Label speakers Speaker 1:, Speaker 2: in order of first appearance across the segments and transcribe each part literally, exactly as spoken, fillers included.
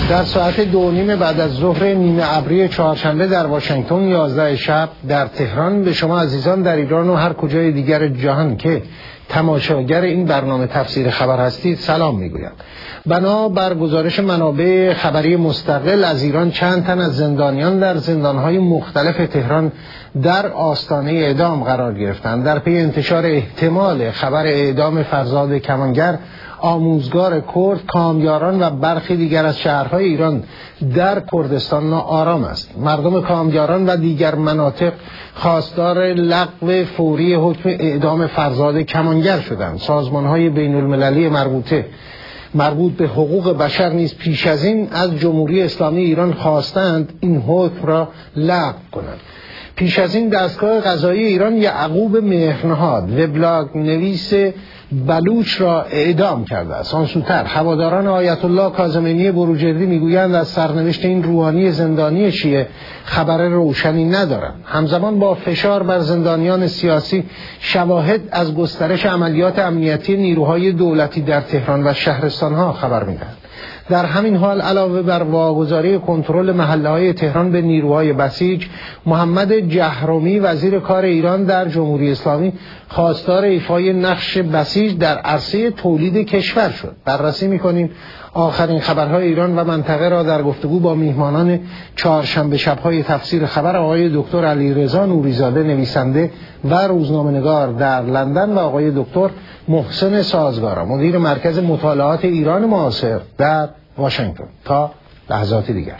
Speaker 1: در ساعت دو نیم بعد از ظهر نیمه ابری چهارشنبه در واشنگتن، یازده شب در تهران، به شما عزیزان در ایران و هر کجای دیگر جهان که تماشاگر این برنامه تفسیر خبر هستید سلام میگویم. بنا بر گزارش منابع خبری مستقل از ایران، چند تن از زندانیان در زندانهای مختلف تهران در آستانه اعدام قرار گرفتند. در پی انتشار احتمال خبر اعدام فرزاد کمانگر، آموزگار کرد، کامیاران و برخی دیگر از شهرهای ایران در کردستان ناآرام است. مردم کامیاران و دیگر مناطق خواستار لغو فوری حکم اعدام فرزاد کمانگر شدند. سازمان‌های بین المللی مربوطه مربوط به حقوق بشر نیز پیش از این از جمهوری اسلامی ایران خواستند این حکم را لغو کنند. پیش از این دستگاه قضایی ایران یعقوب مهرنهاد، وبلاگ نویس بلوچ را اعدام کرده است. آن سوتر هواداران آیت الله کاظمینی بروجردی میگویند از سرنوشت این روحانی زندانی شیعه خبر روشنی ندارند. همزمان با فشار بر زندانیان سیاسی، شواهد از گسترش عملیات امنیتی نیروهای دولتی در تهران و شهرستانها خبر میدهند. در همین حال علاوه بر واگذاری کنترل محله‌های تهران به نیروهای بسیج، محمد جهرومی وزیر کار ایران در جمهوری اسلامی خواستار ایفای نقش بسیج در عرصه تولید کشور شد. بررسی می‌کنیم آخرین خبرهای ایران و منطقه را در گفتگو با میهمانان چهارشنبه شب‌های تفسیر خبر، آقای دکتر علیرضا نوری‌زاده نویسنده و روزنامه‌نگار در لندن و آقای دکتر محسن سازگارا مدیر مرکز مطالعات ایران معاصر در واشنگتن. تا لحظات دیگر.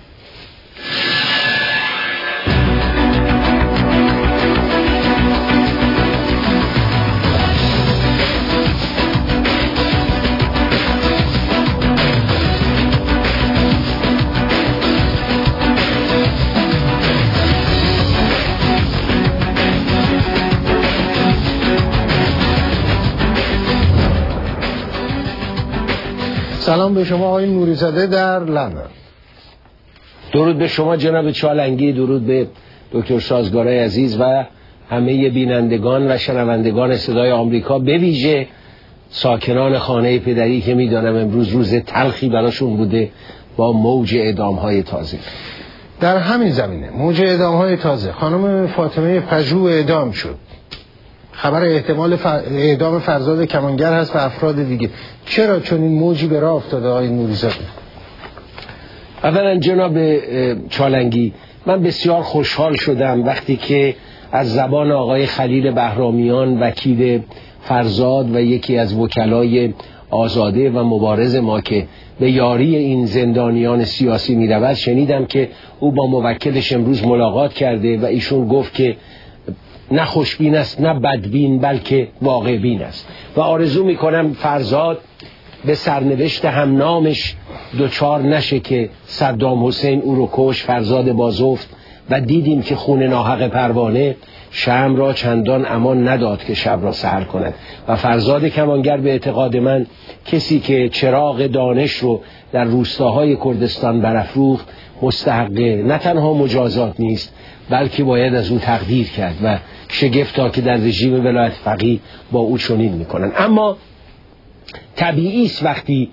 Speaker 1: سلام به شما آقای نوری‌زاده در لندن.
Speaker 2: درود به شما جناب چالنگی، درود به دکتر سازگارای عزیز و همه بینندگان و شنوندگان صدای آمریکا، به ویژه ساکنان خانه پدری که میدانم امروز روز تلخی براشون بوده با موج اعدام‌های تازه.
Speaker 1: در همین زمینه موج اعدام‌های تازه، خانم فاطمه پژوهی اعدام شد. خبر احتمال اعدام فرزاد کمانگر هست و افراد دیگه. چرا چون این موجی به راه افتاده آقای نوری‌زاده؟
Speaker 2: اولا جناب چالنگی، من بسیار خوشحال شدم وقتی که از زبان آقای خلیل بهرامیان، وکیل فرزاد و یکی از وکلای آزاده و مبارز ما که به یاری این زندانیان سیاسی می رود، شنیدم که او با موکلش امروز ملاقات کرده و ایشون گفت که نه خوشبین است نه بدبین، بلکه واقع بین است و آرزو میکنم فرزاد به سرنوشت همنامش دوچار نشه که صدام حسین او رو کش، فرزاد بازفت، و دیدیم که خون ناحق پروانه شمع را چندان امان نداد که شب را سحر کند و فرزاد کمانگر به اعتقاد من کسی که چراغ دانش رو در روستاهای کردستان برافروخت مستحق نه تنها مجازات نیست، بلکه باید از او تقدیر کرد و شگفتا که در رژیم ولایت فقیه با او چنین میکنن. اما طبیعی است وقتی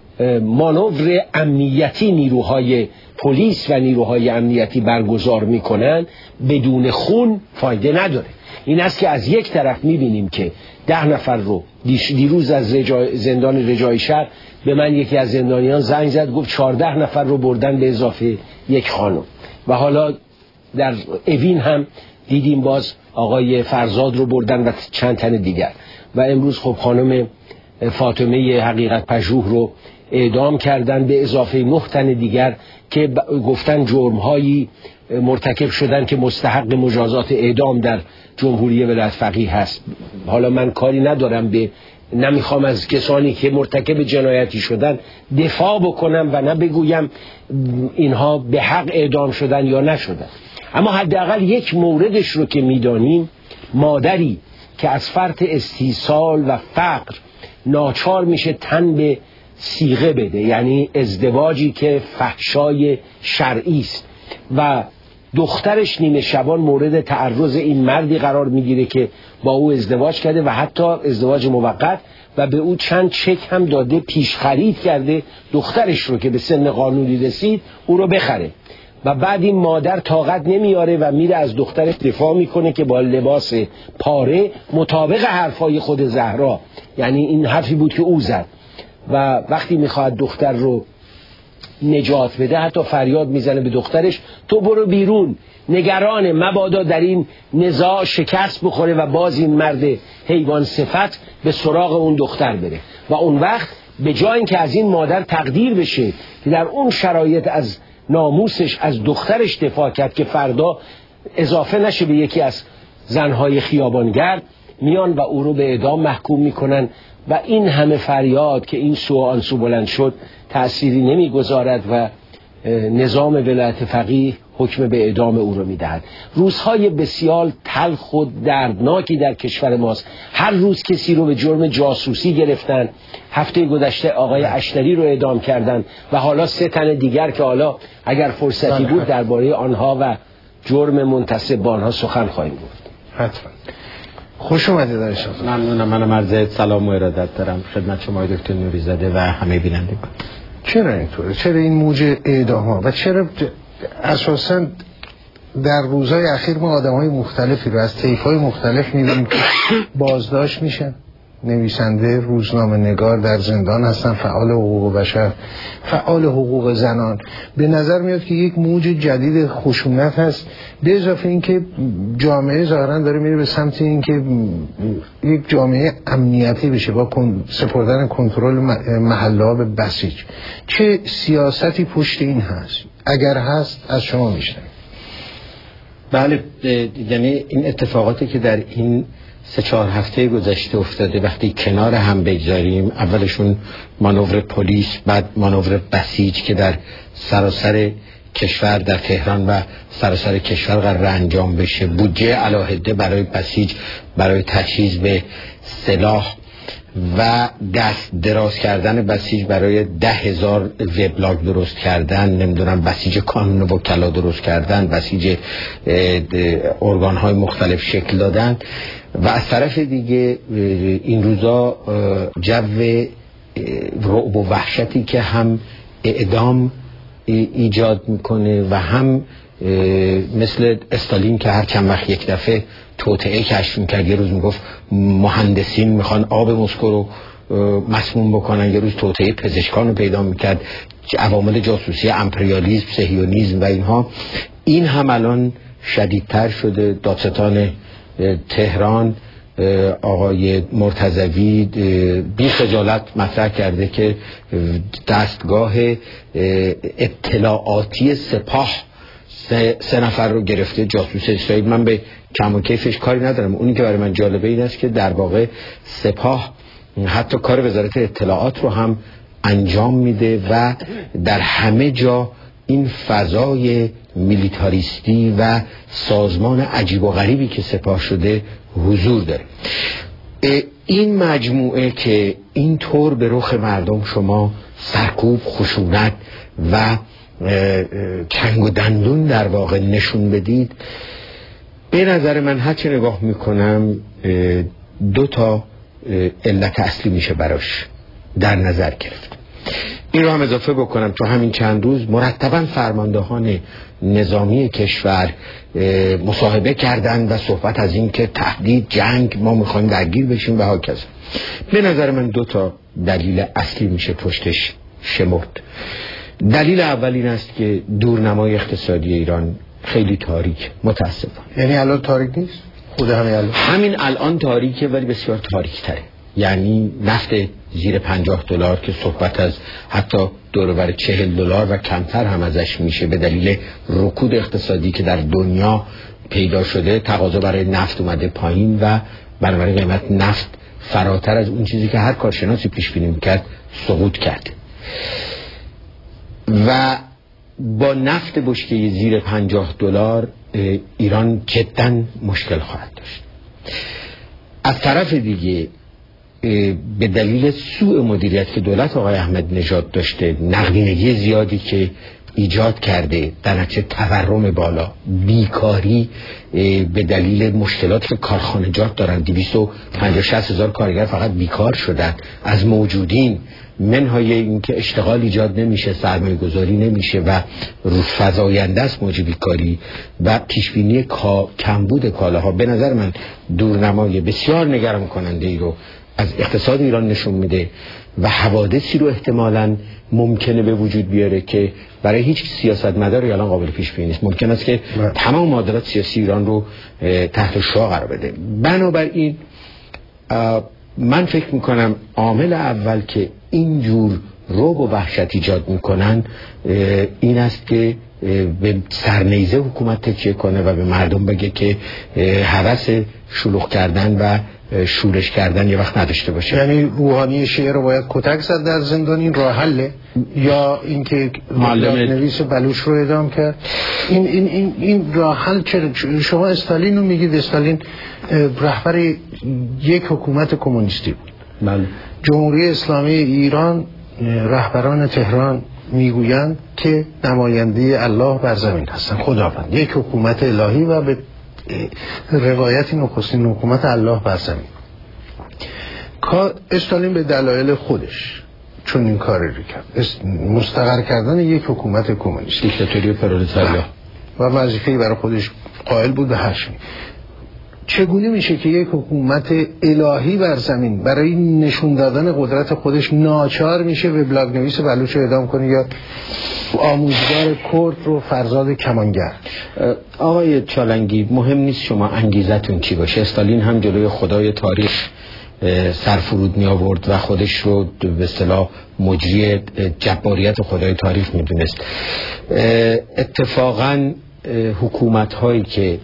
Speaker 2: مانور امنیتی نیروهای پلیس و نیروهای امنیتی برگزار میکنن بدون خون فایده نداره. این است که از یک طرف میبینیم که ده نفر رو دیروز از رجای زندان رجای شهر به من یکی از زندانیان زنگ زد، گفت چهارده نفر رو بردن به اضافه یک خانم، و حالا در اوین هم دیدیم باز آقای فرزاد رو بردن و چند تن دیگر، و امروز خب خانم فاطمه حقیقت پژوه رو اعدام کردن به اضافه نه تن دیگر که گفتن جرم‌هایی مرتکب شدن که مستحق مجازات اعدام در جمهوری ولایت فقیه هست. حالا من کاری ندارم، به نمیخوام از کسانی که مرتکب جنایتی شدن دفاع بکنم و نه بگویم اینها به حق اعدام شدن یا نشدن، اما حداقل یک موردش رو که میدانیم، مادری که از فرط استیصال و فقر ناچار میشه تن به صیغه بده، یعنی ازدواجی که فحشای شرعی است و دخترش نیمه شبان مورد تعرض این مردی قرار میگیره که با او ازدواج کرده و حتی ازدواج موقت و به او چند چک هم داده، پیش خرید کرده دخترش رو که به سن قانونی رسید او رو بخره. و بعد این مادر طاقت نمیاره و میره از دخترش دفاع میکنه که با لباس پاره مطابق حرفای خود زهرا، یعنی این حرفی بود که او زد، و وقتی میخواد دختر رو نجات بده حتی فریاد میزنه به دخترش تو برو بیرون، نگران مبادا در این نزاع شکست بخوره و باز این مرد حیوان صفت به سراغ اون دختر بره. و اون وقت به جای اینکه از این مادر تقدیر بشه که در اون شرایط از ناموسش از دخترش دفاع کرد که فردا اضافه نشه به یکی از زنهای خیابانگرد، میان و او رو به اعدام محکوم میکنن و این همه فریاد که این سو آن سو بلند شد تأثیری نمیگذارد و نظام ولایت فقیه حکم به اعدام او رو میدهد. روزهای بسیار تلخ و دردناکی در کشور ماست. هر روز کسی رو به جرم جاسوسی گرفتن. هفته گذشته آقای اشتری رو اعدام کردن و حالا سه تن دیگر که حالا اگر فرصتی بود درباره آنها و جرم منتسب به آنها سخن خواهیم گفت.
Speaker 1: حتما. خوش اومدید داشتم.
Speaker 3: ممنونم. منم عرض سلام و ارادت دارم خدمت شما دکتر نوری‌زاده و همه بینندگان.
Speaker 1: چرا اینطوره؟ چرا این موج اعدام ها و چرا اساسا در روزهای اخیر ما آدم های مختلفی رو از طیف های مختلف می‌بینیم که بازداشت میشن؟ نویسنده، روزنامه نگار در زندان هستن، فعال حقوق بشر، فعال حقوق زنان. به نظر میاد که یک موج جدید خشونت هست، به اضافه اینکه جامعه ظاهرا داره میره به سمت اینکه یک جامعه امنیتی بشه با سپردن کنترل محله‌ها به بسیج. چه سیاستی پشت این هست؟ اگر هست از شما میشنویم.
Speaker 3: بله، یعنی این اتفاقاتی که در این سه چهار هفته گذشته افتاده وقتی کنار هم بگذاریم، اولشون مانور پلیس، بعد مانور بسیج که در سراسر کشور در تهران و سراسر کشور قرار انجام بشه، بودجه علاهده برای بسیج برای تجهیز به سلاح و دست دراز کردن بسیج برای ده هزار وبلاگ درست کردن، نمیدونم بسیج کانون وکلا درست کردن، بسیج ارگان های مختلف شکل دادن. و از طرف دیگه این روزا جو رعب و وحشتی که هم اعدام ایجاد میکنه و هم مثل استالین که هر چند وقت یک دفعه توطئه کشف میکرد، یه روز میگفت مهندسین میخوان آب مسکو رو مسموم بکنن، یه روز توطئه پزشکان رو پیدا میکرد، عوامل جاسوسی، امپریالیسم، صهیونیسم و اینها. این هم الان شدیدتر شده. دادستان تهران آقای مرتضوی بی خجالت مطرح کرده که دستگاه اطلاعاتی سپاه سه, سه نفر رو گرفته جاسوس اسرائیل. من به کم و کیفش کاری ندارم، اونی که برای من جالبه این است که در واقع سپاه حتی کار وزارت اطلاعات رو هم انجام میده و در همه جا این فضای میلیتاریستی و سازمان عجیب و غریبی که سپاه شده حضور داره. این مجموعه که این طور به رخ مردم شما سرکوب، خشونت و چنگ و دندون در واقع نشون بدید، به نظر من هرچه نگاه میکنم دو تا علت اصلی میشه براش در نظر گرفت. این رو هم اضافه بکنم تو همین چند روز مرتباً فرماندهان نظامی کشور مصاحبه کردن و صحبت از این که تهدید، جنگ، ما میخوایم درگیر بشیم و هاکذا. به نظر من دو تا دلیل اصلی میشه پشتش شمرد. دلیل اول این است که دورنمای اقتصادی ایران خیلی تاریک، متاسفانه.
Speaker 1: یعنی الان تاریک نیست؟ خود همین الان
Speaker 3: همین الان تاریکه، ولی بسیار تاریک تره. یعنی نفت زیر پنجاه دلار که صحبت از حتی دور و بر چهل دلار و کمتر هم ازش میشه به دلیل رکود اقتصادی که در دنیا پیدا شده، تقاضا برای نفت اومده پایین و بنابراین قیمت نفت فراتر از اون چیزی که هر کارشناسی پیش بینی میکرد سقوط کرد. و با نفت بشکه زیر پنجاه دلار ایران جداً مشکل خواهد داشت. از طرف دیگه به دلیل سوء مدیریت که دولت آقای احمدی نژاد داشته، نقدینگی زیادی که ایجاد کرده، در نتیجه تورم بالا، بیکاری به دلیل مشکلات که کارخانجات دارن، دویست و پنجاه شصت هزار کارگر فقط بیکار شدن از موجودین، منهای اینکه اشتغال ایجاد نمیشه، سرمایه گذاری نمیشه و رو فزاینده است موج بیکاری و پیشبینی کا... کمبود کالاها. به نظر من دورنمای بسیار نگران کننده ای رو از اقتصاد ایران نشون میده و حوادثی رو احتمالاً ممکنه به وجود بیاره که برای هیچ سیاستمداری الان قابل پیش بینی نیست. ممکن است که نه. تمام معادلات سیاسی ایران رو تحت شعاع قرار بده. بنابراین من فکر میکنم عامل اول که اینجور رعب و وحشت ایجاد میکنن این است که به سرنیزه حکومت تکیه کنه و به مردم بگه که هوس شلوغ کردن و شورش کردن یه وقت نداشته باشه.
Speaker 1: یعنی روحانی شیعه رو باید کتک زد در زندان، این راه حله؟ یا اینکه معلم نویس بلوچ رو اعدام کرد؟ این این این این راه حل چرا؟ شما استالین رو میگید، استالین رهبر یک حکومت کمونیستی بود.
Speaker 3: بله.
Speaker 1: جمهوری اسلامی ایران رهبران تهران میگویند که نماینده الله بر زمین هستند، خداوند، یک حکومت الهی و به روایتی نخستین حکومت الله بر زمین. استالین به دلایل خودش چون این کاری رو کرد، مستقر کردن یک حکومت کمونیست،
Speaker 3: دیکتاتوری پرولتاریا
Speaker 1: و وظیفه‌ای برای خودش قائل بود به هاشمی. چگونه میشه که یک حکومت الهی بر زمین برای نشون دادن قدرت خودش ناچار میشه به بلاگ نویس بلوچ رو اعدام کنه یا آموزگار کرد رو فرزاد کمانگر؟
Speaker 3: آقای چالنگی، مهم نیست شما انگیزتون چی باشه. استالین هم جلوی خدای تاریخ سرفرود می آورد و خودش رو به اصطلاح مجری جباریت خدای تاریخ میدونست. اتفاقاً حکومت هایی که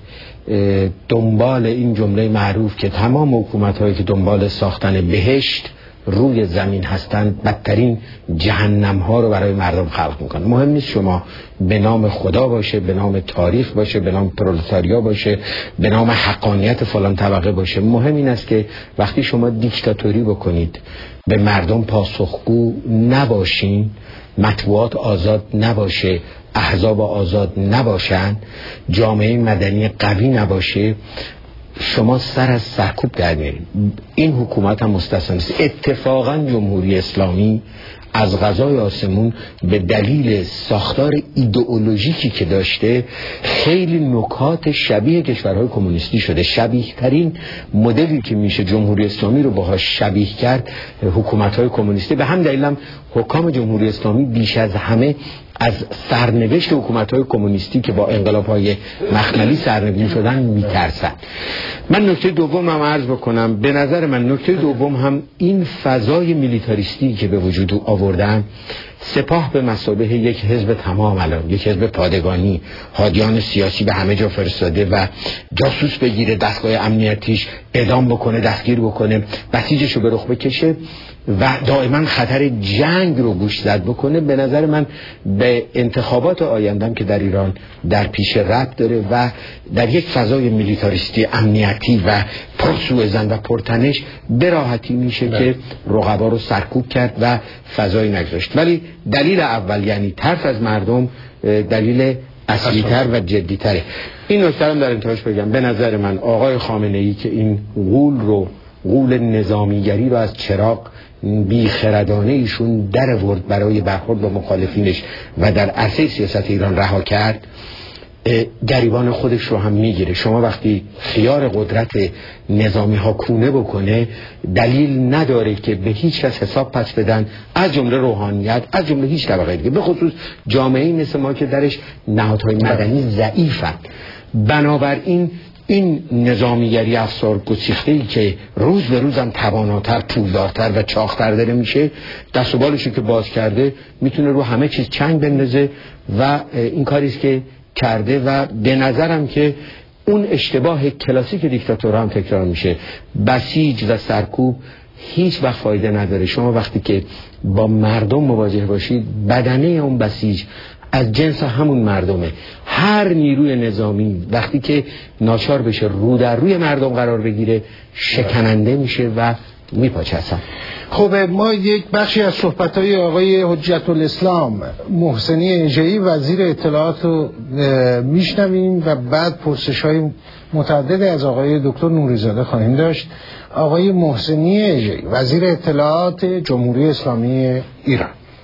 Speaker 3: دنبال این جمله معروف که تمام حکومت هایی که دنبال ساختن بهشت روی زمین هستند بدترین جهنم ها رو برای مردم خلق میکنن. مهم نیست شما به نام خدا باشه، به نام تاریخ باشه، به نام پرولتاریا باشه، به نام حقانیت فلان طبقه باشه. مهم این است که وقتی شما دیکتاتوری بکنید، به مردم پاسخگو نباشین، مطبوعات آزاد نباشه، احزاب آزاد نباشن، جامعه مدنی قوی نباشه، شما سر از سرکوب در میارید. این حکومت هم مستثنا نیست. اتفاقا جمهوری اسلامی از قضای آسمون به دلیل ساختار ایدئولوژیکی که داشته خیلی نکات شبیه کشورهای کمونیستی شده. شبیه ترین مدلی که میشه جمهوری اسلامی رو باهاش شبیه کرد حکومت‌های کمونیستی. به هم دلیل هم حکام جمهوری اسلامی بیش از همه از سرنوشت حکومت‌های کمونیستی که با انقلاب‌های مخملی سرنگون شدن میترسن. من نکته دوم هم عرض بکنم، به نظر من نکته دوم هم این فضای میلیتاریستی که به وجود آوردن، سپاه به مثابه یک حزب تمام الان، یک حزب پادگانی، هادیان سیاسی به همه جا فرستاده و جاسوس بگیره، دستگاه امنیتیش اعدام بکنه، دستگیر بکنه، بسیجش رو به رخ بکشه و دائما خطر جنگ رو گوش زد بکنه. به نظر من به انتخابات آیندهم که در ایران در پیش ربط داره و در یک فضای میلیتاریستی امنیتی و پرسوءظن و پرتنش به راحتی میشه نه. که رقبا رو سرکوب کرد و فضایی نگذاشت. ولی دلیل اول یعنی ترس از مردم دلیل اصلی‌تر و جدی‌تره. این نکته رو در انتهاش بگم، به نظر من آقای خامنه‌ای که این غول رو غول نظامیگری رو از چراغ بیخردانه ایشون در ورد برای برخورد با مخالفینش و در عرصه سیاست ایران رها کرد، گریبان خودش رو هم میگیره. شما وقتی خیار قدرت نظامی ها کونه بکنه، دلیل نداره که به هیچ کس حساب پس بدن، از جمله روحانیت، از جمله هیچ طبقه دیگه، به خصوص جامعه مثل ما که درش نهادهای مدنی ضعیفن. بنابراین این نظامیگری افسار گسیخته‌ای که روز به روز هم تواناتر، پولدارتر و چاق‌تر داره میشه، دست و بالشو که باز کرده میتونه رو همه چیز چنگ بندازه و این کاریست که کرده و به نظرم که اون اشتباه کلاسیک دیکتاتورها هم تکرار میشه. بسیج و سرکوب هیچ وقت فایده نداره. شما وقتی که با مردم مواجه باشید، بدنه اون بسیج از جنس همون مردمه. هر نیروی نظامی وقتی که ناچار بشه رو در روی مردم قرار بگیره، شکننده میشه و میپاچه اصلا.
Speaker 1: خب ما یک بخشی از صحبت‌های آقای حجت الاسلام محسنی اژه‌ای وزیر اطلاعات رو میشنویم و بعد پرسش‌های متعدد از آقای دکتر نوری‌زاده خواهیم داشت. آقای محسنی اژه‌ای وزیر اطلاعات جمهوری اسلامی ایران.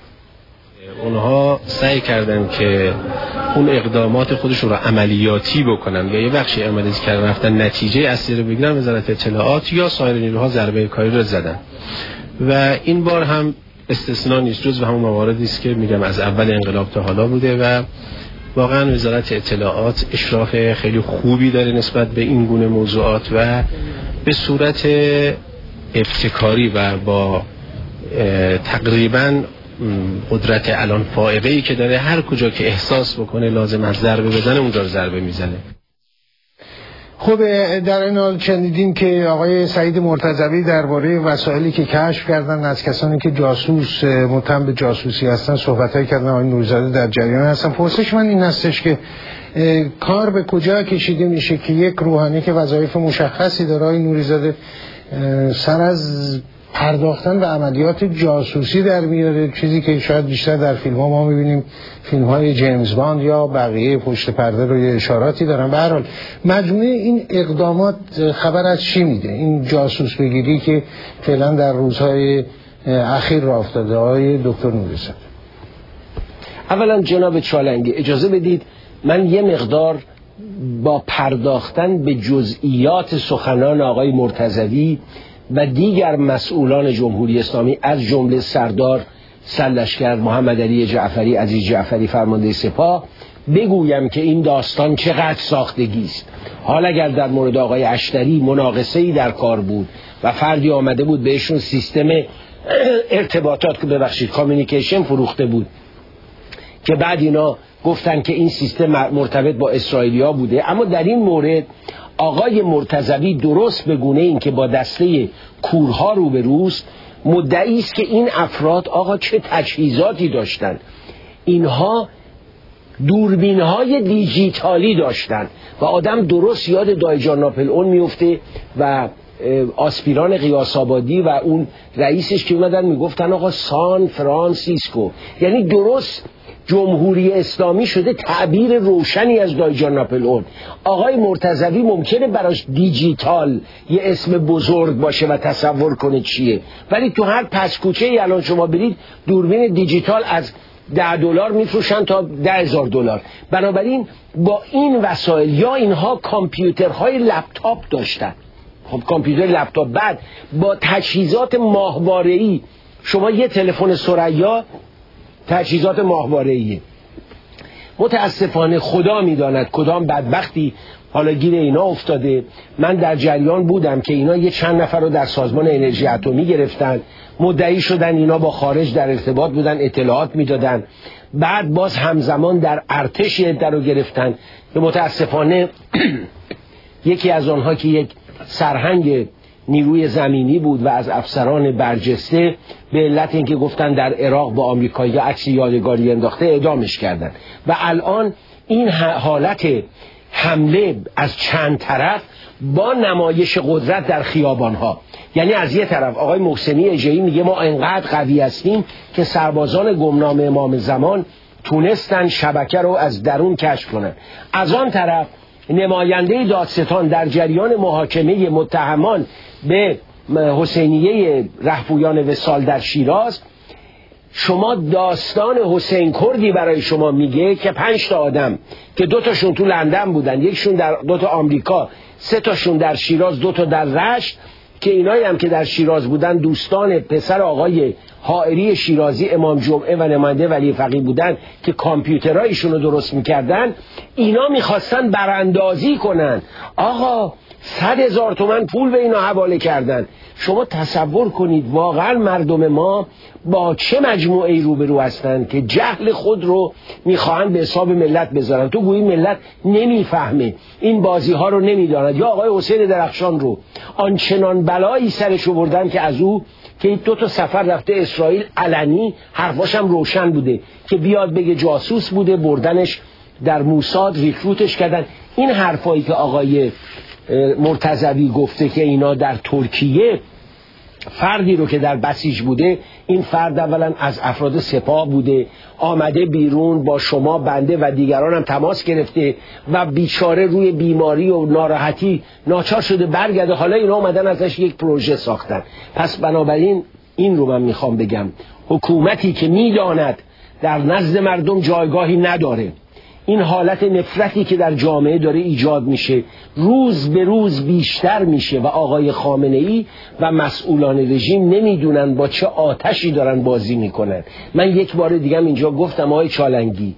Speaker 4: اونها سعی کردن که اون اقدامات خودشون رو عملیاتی بکنن یا یه بخشی عملیاتی کردن رفتن نتیجه اصلی رو بگیرن. وزارت اطلاعات یا سایر نیروها ضربه کاری رو زدن و این بار هم استثناء نیست، جز و همون مواردی است که میگم از اول انقلاب تا حالا بوده و واقعا وزارت اطلاعات اشراف خیلی خوبی داره نسبت به این گونه موضوعات و به صورت ابتکاری و با تقریبا قدرت الان فائقه‌ای که داره هر کجا که احساس بکنه لازم از ضربه بزنه اونجا رو ضربه میزنه.
Speaker 1: خب در این حال شنیدیم که آقای سعید مرتضوی درباره وسایلی که کشف کردن از کسانی که جاسوس متهم به جاسوسی هستن صحبت‌هایی کردن. آقای نوری‌زاده در جریان هستن. پرسش من این هستش که کار به کجا کشیده میشه که یک روحانی که وظایف مشخصی داره آقای نوری‌زاده سر از پرداختن به عملیات جاسوسی در میاره، چیزی که شاید بیشتر در فیلم ها ما میبینیم، فیلم های جیمز باند یا بقیه پشت پرده رو یه اشاراتی دارن. به هر حال مجموعه این اقدامات خبر از چی میده؟ این جاسوس بگیری که فعلا در روزهای اخیر راه افتاده. آقای دکتر نوری‌زاده.
Speaker 2: اولا جناب چالنگی اجازه بدید من یه مقدار با پرداختن به جزئیات سخنان آقای مرتضوی و دیگر مسئولان جمهوری اسلامی از جمله سردار سرلشکر محمد علی جعفری عزیز جعفری فرمانده سپاه بگویم که این داستان چقدر ساختگی است. حالا اگر در مورد آقای اشتری مناقصه‌ای در کار بود و فردی آمده بود بهشون سیستم ارتباطات که ببخشید کامیونیکیشن فروخته بود که بعد اینا گفتن که این سیستم مرتبط با اسرائیلیا بوده، اما در این مورد آقای مرتضوی درست به گونه این که با دسته کورها روبروست مدعی است که این افراد آقا چه تجهیزاتی داشتن. اینها دوربین‌های دیجیتالی داشتن و آدم درست یاد دایجان ناپلئون میفته و آسپیران قیاس آبادی و اون رئیسش که اومدن میگفتن آقا سان فرانسیسکو، یعنی درست جمهوری اسلامی شده تعبیر روشنی از دایجان ناپلئون. آقای مرتضوی ممکنه براش دیجیتال یه اسم بزرگ باشه و تصور کنه چیه، ولی تو هر پسکوچه ای الان شما برید دوربین دیجیتال از ده دلار میفروشن تا ده هزار دلار. بنابراین با این وسایل یا اینها کامپیوترهای لپتاپ داشتن، خب کامپیوتر لپتاپ، بعد با تجهیزات ماهواره‌ای شما یه تلفن ثریا تجهیزات ماهواره‌ای. متاسفانه خدا میداند کدام بدبختی حالا گیر اینا افتاده. من در جریان بودم که اینا یه چند نفر رو در سازمان انرژی اتمی گرفتن، مدعی شدن اینا با خارج در ارتباط بودن، اطلاعات میدادن، بعد باز همزمان در ارتش در رو گرفتن که متاسفانه یکی از آنها که یک سرهنگ نیروی زمینی بود و از افسران برجسته به علت اینکه گفتن در عراق با آمریکایی‌ها عکس یادگاری انداخته اعدامش کردن و الان این حالت حمله از چند طرف با نمایش قدرت در خیابانها، یعنی از یه طرف آقای محسنی اژه‌ای میگه ما انقدر قوی هستیم که سربازان گمنام امام زمان تونستن شبکه رو از درون کشف کنن، از آن طرف نماینده دادستان در جریان محاکمه متهمان به حسینیه رهپویان وصال در شیراز شما داستان حسین کردی برای شما میگه که پنج تا آدم که دو تاشون تو لندن بودن، یکشون در دو تا آمریکا، سه تاشون در شیراز، دو تا در رشت، که اینایی هم که در شیراز بودن دوستان پسر آقای حائری شیرازی امام جمعه و نماینده ولی فقیه بودن که کامپیوترایشون رو درست میکردن. اینا میخواستن براندازی کنن، آقا صد هزار تومن پول به اینا حواله کردن. شما تصور کنید واقعا مردم ما با چه مجموعه‌ای روبرو هستن که جهل خود رو میخواهند به حساب ملت بذارن. تو گویی ملت نمیفهمه، این بازی ها رو نمیداند. یا آقای حسین درخشان رو آنچنان بلایی سرش آوردن که از او که دو تا سفر رفته اسرائیل علنی، حرفاش هم روشن بوده که بیاد بگه جاسوس بوده، بردنش در موساد ریکروتش کردن. این حرفایی که آقای مرتضوی گفته که اینا در ترکیه فردی رو که در بسیج بوده، این فرد اولا از افراد سپاه بوده، آمده بیرون با شما بنده و دیگران هم تماس گرفته و بیچاره روی بیماری و ناراحتی ناچار شده برگرده. حالا اینا اومدن ازش یک پروژه ساختن. پس بنابراین این رو من میخوام بگم، حکومتی که میداند در نزد مردم جایگاهی نداره، این حالت نفرتی که در جامعه داره ایجاد میشه روز به روز بیشتر میشه و آقای خامنه‌ای و مسئولان رژیم نمیدونن با چه آتشی دارن بازی میکنن. من یک بار دیگه اینجا گفتم آقای چالنگی،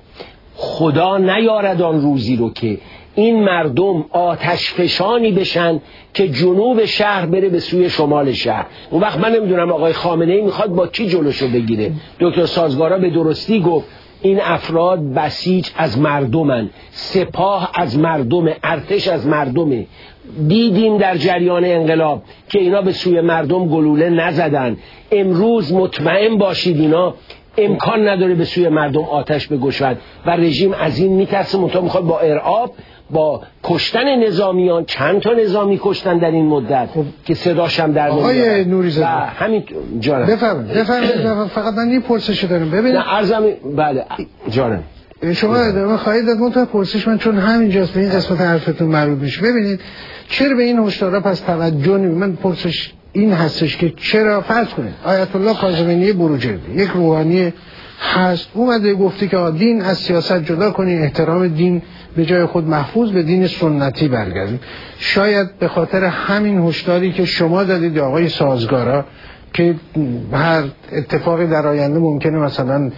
Speaker 2: خدا نیارد آن روزی رو که این مردم آتش فشانی بشن که جنوب شهر بره به سوی شمال شهر. اون وقت من نمیدونم آقای خامنه‌ای میخواد با کی جلوشو بگیره. دکتر سازگارا به درستی گفت این افراد بسیج از مردمن، سپاه از مردم، ارتش از مردمه. دیدیم در جریان انقلاب که اینا به سوی مردم گلوله نزدن. امروز مطمئن باشید اینا امکان نداره به سوی مردم آتش بگشود و رژیم از این میترسه. منتها میخواد با ارعاب، با کشتن نظامیان، چند تا نظامی کشتن در این مدت که صداشم در نمیاد.
Speaker 1: آقای نوری‌زاده
Speaker 2: همین جانم
Speaker 1: بفرمایید بفرمایید فقط من یه پرسش دارم. ببینید
Speaker 2: نه عرضم بله جانم
Speaker 1: شما ادامه خواهید داد. من تو پرسش من چون همینجاست به این قسمت حرفتون مربوط میشه. ببینید چرا به این هشدارا پس توجه نمی من پرسش این هستش که چرا فرض کنید آیت الله کاظمی بروجردی یک روحانی هست اومده گفته که دین از سیاست جدا کنید، احترام دین به جای خود محفوظ به دین سنتی برگردیم. شاید به خاطر همین هشداری که شما دادید آقای سازگارا که هر اتفاقی در آینده ممکنه مثلا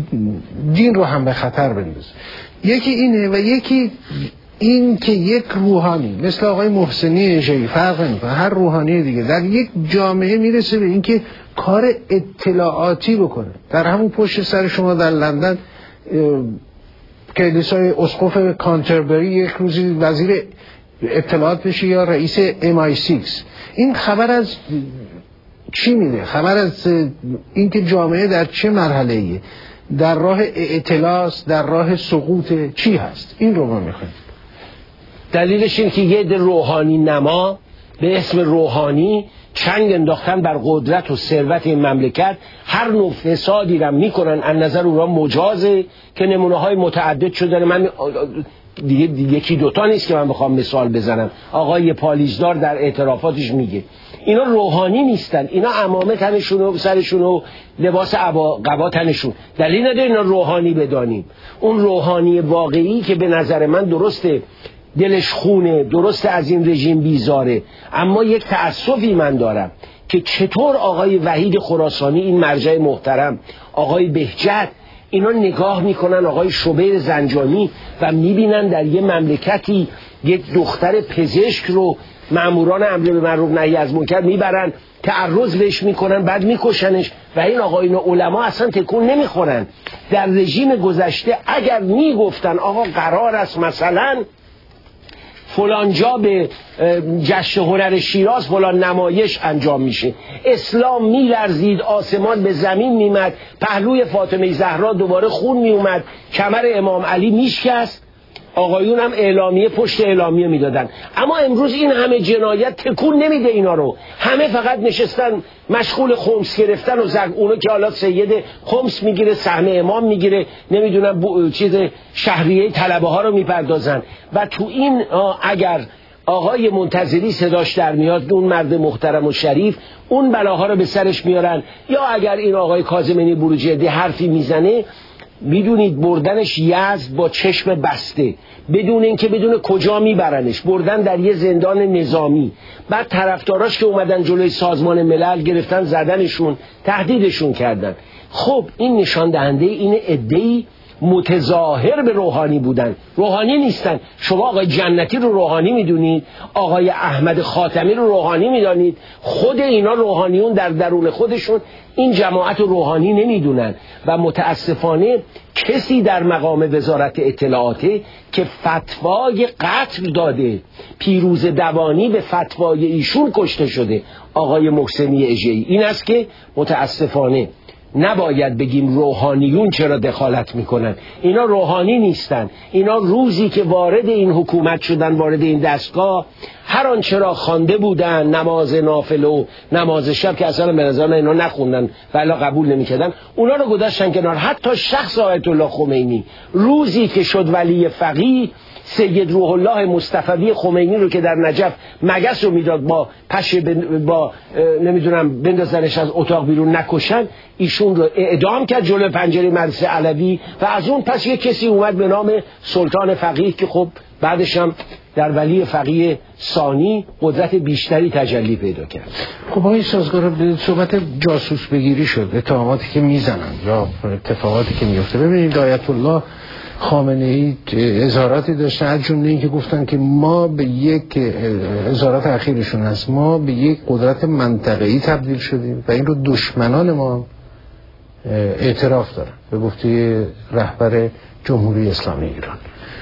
Speaker 1: دین رو هم به خطر بندازه، یکی اینه و یکی این که یک روحانی مثل آقای محسنی اژه‌ای فرق نمی‌کنه، هر روحانی دیگه در یک جامعه میرسه به اینکه کار اطلاعاتی بکنه. در همون پشت سر شما در لندن کلیسای اسقف کانتربری یک روزی وزیر اطلاعات بشه یا رئیس ام آی سیکس. این خبر از چی میده؟ خبر از اینکه جامعه در چه مرحله‌ایه، در راه اطلاع، در راه سقوط چی هست. این رو ما میخوایم.
Speaker 2: دلیلش این که یه عده روحانی نما به اسم روحانی چنگ انداختن بر قدرت و ثروت این مملکت، هر نوع فسادی را میکنن از نظر اونها مجازه که نمونه های متعدد شده. من دیگه, دیگه یکی دوتا نیست که من بخوام مثال بزنم. آقای پالیزدار در اعترافاتش میگه اینا روحانی نیستن، اینا عمامه تنشون و سرشون و لباس قبا تنشون. دلیل نداره اینا روحانی بدانیم. اون روحانی واقعی که به نظر من درسته دلش خونه، درسته از این رژیم بیزاره، اما یک تأسفی من دارم که چطور آقای وحید خراسانی این مرجع محترم، آقای بهجت، اینا نگاه میکنن آقای شوبیر زنجانی و میبینن در یه مملکتی یک دختر پزشک رو ماموران امر به معروف نهی از منکر میبرن تعرض بهش میکنن بعد میکشنش و این آقایون علما اصلا تکون نمیخورن. در رژیم گذشته اگر میگفتن آقا قرار است مثلا فلانجا به جشن هنر شیراز فلان نمایش انجام میشه، اسلام میلرزید، آسمان به زمین میمد، پهلوی فاطمه زهرا دوباره خون میومد، کمر امام علی میشکست، آقایون هم اعلامیه پشت اعلامیه میدادن. اما امروز این همه جنایت تکون نمیده اینا رو، همه فقط نشستن مشغول خمس گرفتن و زگ اونو که حالا سید خمس میگیره، سهم امام میگیره، نمیدونم چیز شهریه طلبه ها رو میپردازن. و تو این اگر آقای منتظری صداش در میاد، اون مرد محترم و شریف، اون بلاها رو به سرش میارن، یا اگر این آقای کاظمی بروجردی حرفی میزنه، میدونید بردنش یزد با چشم بسته بدون اینکه بدون کجا میبرنش، بردن در یه زندان نظامی، بعد طرفداراش که اومدن جلوی سازمان ملل گرفتن زدنشون، تهدیدشون کردن. خب این نشان دهنده این عده‌ای متظاهر به روحانی بودن، روحانی نیستن. شما آقای جنتی رو روحانی میدونید، آقای احمد خاتمی رو روحانی میدانید، خود اینا روحانیون در درون خودشون این جماعت رو روحانی نمیدونن. و متاسفانه کسی در مقام وزارت اطلاعاته که فتوای قتل داده، پیروز دوانی به فتوای ایشون کشته شده، آقای محسنی اژه‌ای. این است که متاسفانه نباید بگیم روحانیون چرا دخالت میکنن. اینا روحانی نیستن، اینا روزی که وارد این حکومت شدن، وارد این دستگاه، هر آنچه را خوانده بودن، نماز نافله و نماز شب که اصلا به نظر اینا نخوندن و الا قبول نمی‌کردن، اونا رو گذاشتن کنار. حتی شخص آیت الله خمینی روزی که شد ولی فقیه، سید روح الله مصطفی خمینی رو که در نجف مگس رو میداد با پشه با نمیدونم بندازنش از اتاق بیرون نکشن، ایشون رو اعدام کرد جلوی پنجره مدرسه علوی و از اون پس یک کسی اومد به نام سلطان فقیه که خب بعدش هم در ولی فقیه ثانی قدرت بیشتری تجلی پیدا کرد.
Speaker 1: خب های سازگار به صحبت جاسوس بگیری شد، اتهاماتی که میزنن یا اتفاقاتی که میفته. ببینید آیت الله خامنه ای اظهاراتی داشتن، از جمله این که گفتن که ما به یک اظهارات اخیرشون هست ما به یک قدرت منطقه‌ای تبدیل شدیم و این رو دشمنان ما اعتراف دارن، به گفته رهبر جمهوری اسلامی ایران.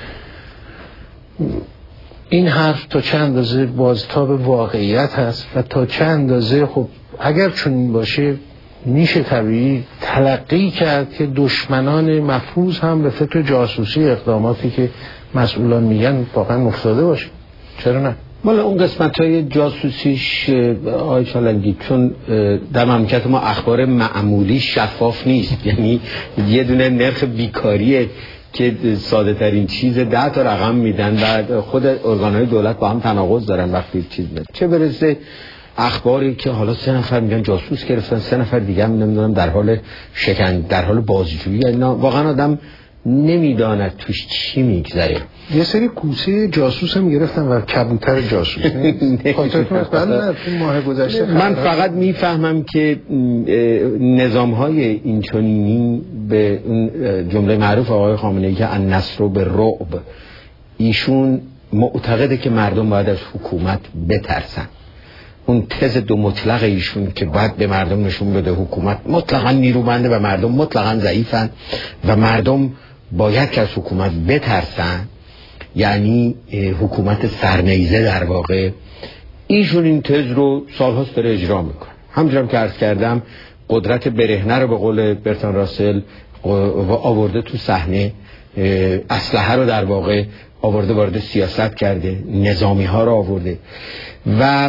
Speaker 1: این حرف تا چند اندازه بازتاب واقعیت هست و تا چند اندازه خب اگر چنین باشه میشه طبیعی تلقی کرد که دشمنان مفروض هم به فکر جاسوسی اقداماتی که مسئولان میگن واقعا افتاده باشه. چرا نه؟
Speaker 3: والا اون قسمت های جاسوسیش آقای چالنگی چون در مملکت ما اخبار معمولی شفاف نیست، یعنی یه دونه نرخ بیکاریه که ساده ترین چیز ده تا رقم میدن و خود ارگانهای دولت با هم تناقض دارن وقتی چیز میدن، چه برسه اخباری که حالا سه نفر میگن جاسوس گرفتن، سه نفر دیگه هم نمیدونم در حال شکن در حال بازجویی. اینا واقعا آدم نمیداند توش چی میگذره.
Speaker 1: یه سری کوسه جاسوس هم گرفتن و کبوتر جاسوس خاطرتون بله تو ماه گذشته.
Speaker 3: من فقط میفهمم که نظام‌های اینچنینی به اون جمله معروف آقای خامنه‌ای که النصر بالرعب، ایشون معتقده که مردم باید از حکومت بترسن. اون تز دو مطلق ایشون که باید به مردم نشون بده حکومت مطلقاً نیرومنده و مردم مطلقاً ضعیفن و مردم باید که از حکومت بترسن، یعنی حکومت سرنیزه در واقع. ایشون این تز رو سالهاست داره اجرا میکنه. همونجوری که عرض کردم قدرت برهنه رو به قول برتراند راسل آورده تو صحنه، اسلحه رو در واقع آورده وارد سیاست کرده، نظامی ها رو آورده و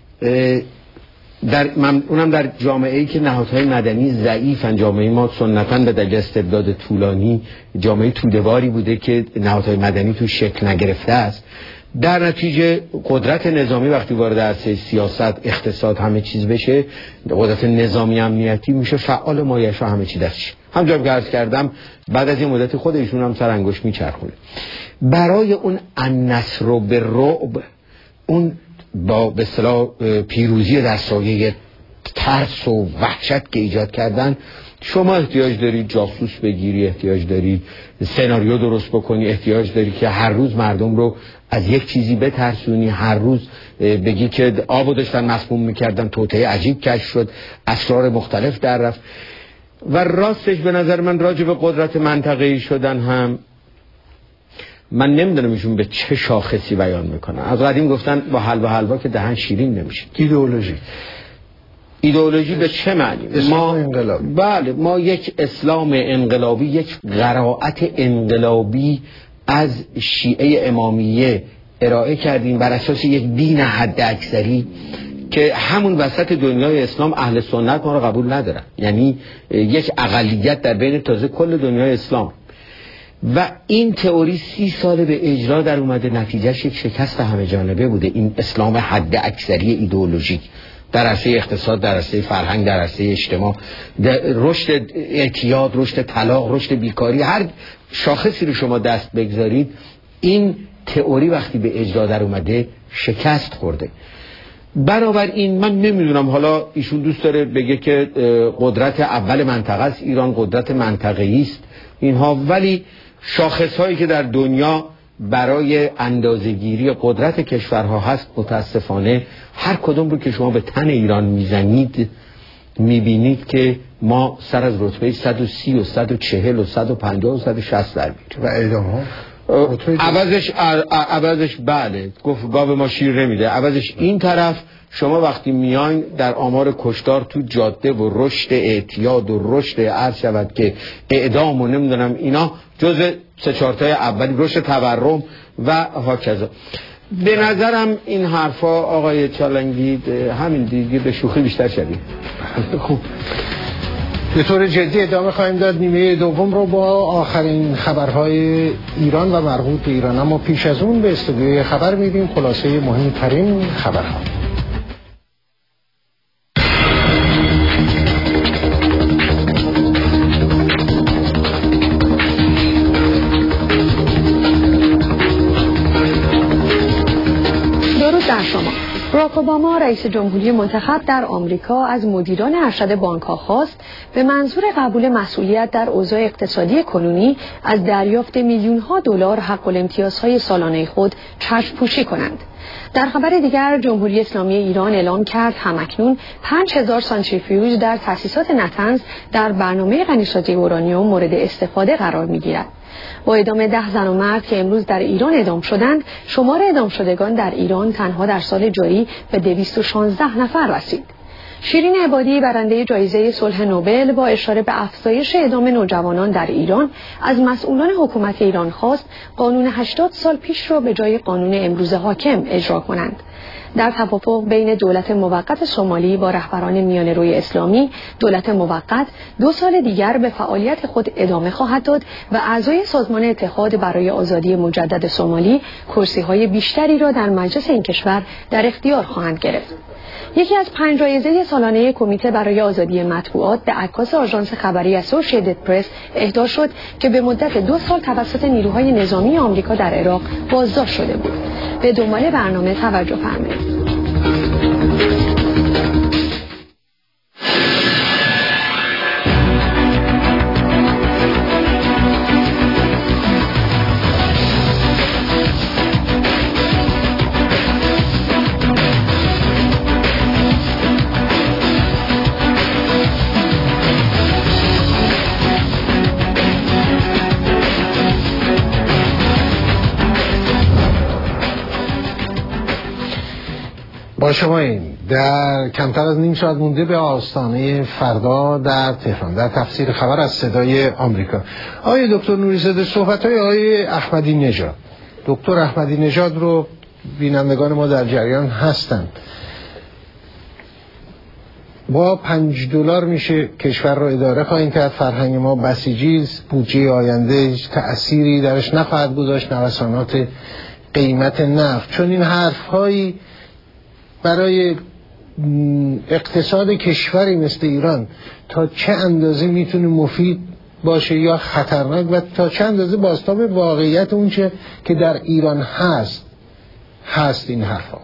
Speaker 3: در اونم در جامعه‌ای که نهادهای مدنی ضعیفن. جامعه ما سنتاً به دلیل استبداد طولانی جامعه توده‌واری بوده که نهادهای مدنی تو شکل نگرفته است. در نتیجه قدرت نظامی وقتی وارد عرصه سیاست، اقتصاد، همه چیز بشه، قدرت نظامی امنیتی میشه فعال مایش و همه چی دستش. همونجوری که عرض کردم بعد از این مدت خود ایشون هم سر انگشت میچرخونه. برای اون النصر بالرعب، اون با به اصطلاح پیروزی در سایه ترس و وحشت که ایجاد کردن، شما احتیاج دارید جاسوس بگیری، احتیاج دارید سناریو درست بکنی، احتیاج دارید که هر روز مردم رو از یک چیزی بترسونی، هر روز بگی که آبو داشتن مسموم میکردن، توطئه عجیب کشف شد، اسرار مختلف در رفت. و راستش به نظر من راجع به قدرت منطقه‌ای شدن هم من نمیدونم ایشون به چه شاخصی بیان میکنن. از قدیم گفتن با حلوا حلوا که دهن شیرین نمیشه.
Speaker 1: ایدئولوژی
Speaker 3: ایدئولوژی به چه معنی؟ ما
Speaker 1: انقلابی.
Speaker 3: بله ما یک اسلام انقلابی، یک قرائت انقلابی از شیعه امامیه ارائه کردیم بر اساس یک دین حد اکثری که همون وسط دنیای اسلام اهل سنت ما رو قبول ندارن، یعنی یک اقلیت در بین تازه کل دنیای اسلام. و این تئوری سی سال به اجرا در اومده، نتیجهش یک شکست همه جانبه بوده. این اسلام حد اکثری ایدئولوژیک در عرصه اقتصاد، در عرصه فرهنگ، در عرصه اجتماع، رشد اعتیاد، رشد طلاق، رشد بیکاری، هر شاخصی رو شما دست بگذارید این تئوری وقتی به اجرا در اومده شکست خورده. بنابراین من نمیدونم، حالا ایشون دوست داره بگه که قدرت اول منطقه است ایران، قدرت منطقه‌ای است اینها، ولی شاخص‌هایی که در دنیا برای اندازه‌گیری قدرت کشورها هست متاسفانه هر کدوم رو که شما به تن ایران میزنید میبینید که ما سر از رتبه صد و سی و صد و چهل و صد و پنجاه و صد و شصت در میریم
Speaker 1: و اعدام ها
Speaker 3: عوضش عوضش بله گفت گاو ما شیر نمیده. عوضش این طرف شما وقتی میاین در آمار کشتار تو جاده و رشد اعتیاد و رشد عرض شود که اعدام و نمیدونم اینا جزء سه چهار تای اولی، رشد تورم و هاکذا. به نظرم این حرفا آقای چالنگی همین دیگه به شوخی بیشتر شدید.
Speaker 1: خوب، به طور جدی ادامه خواهیم داد نیمه دوم رو با آخرین خبرهای ایران و مربوط به ایران، اما پیش از اون به استودیوی خبر میریم خلاصه مهمترین خبرها.
Speaker 5: درود در شما. باراک اوباما رئیس جمهوری منتخب در آمریکا از مدیران ارشد بانک‌ها خواست به منظور قبول مسئولیت در اوضاع اقتصادی کنونی از دریافت میلیون‌ها دلار حق الامتیازهای سالانه خود چشم پوشی کنند. در خبر دیگر جمهوری اسلامی ایران اعلام کرد همکنون پنج هزار سانتریفیوژ در تأسیسات نطنز در برنامه غنیسازی اورانیوم مورد استفاده قرار می‌گیرد. با ادامه ده زن و مرد که امروز در ایران اعدام شدند، شمار اعدام شدگان در ایران تنها در سال جاری به دویست و شانزده نفر رسید. شیرین عبادی برنده جایزه صلح نوبل با اشاره به افزایش اعدام نوجوانان در ایران از مسئولان حکومت ایران خواست قانون هشتاد سال پیش را به جای قانون امروز حاکم اجرا کنند. در توافق بین دولت موقت سومالی با رهبران میانه‌روی اسلامی، دولت موقت دو سال دیگر به فعالیت خود ادامه خواهد داد و اعضای سازمان اتحاد برای آزادی مجدد سومالی کرسی‌های بیشتری را در مجلس این کشور در اختیار خواهند گرفت. یکی از پنج جایزه سالانه کمیته برای آزادی مطبوعات به عکاس آژانس خبری اسوسییتد پرس اهدا شد که به مدت دو سال توسط نیروهای نظامی آمریکا در عراق بازداشت شده بود. به دنبال برنامه توجه فرمایید.
Speaker 1: با شما این در کمتر از نیم ساعت مونده به آستانه فردا در تهران در تفسیر خبر از صدای آمریکا. آقای دکتر نوری‌زاده، صحبت‌های آقای احمدی نژاد، دکتر احمدی نژاد رو بینندگان ما در جریان هستند. با پنج دلار میشه کشور رو اداره خواهیم کرد، فرهنگ ما بسیجیز، بودجه آینده تأثیری درش نخواهد گذاشت، نوسانات قیمت نفت. چون این حرف‌هایی برای اقتصاد کشوری مثل ایران تا چه اندازه میتونه مفید باشه یا خطرناک و تا چه اندازه بازتاب واقعیت اونچه که در ایران هست هست این حرفا.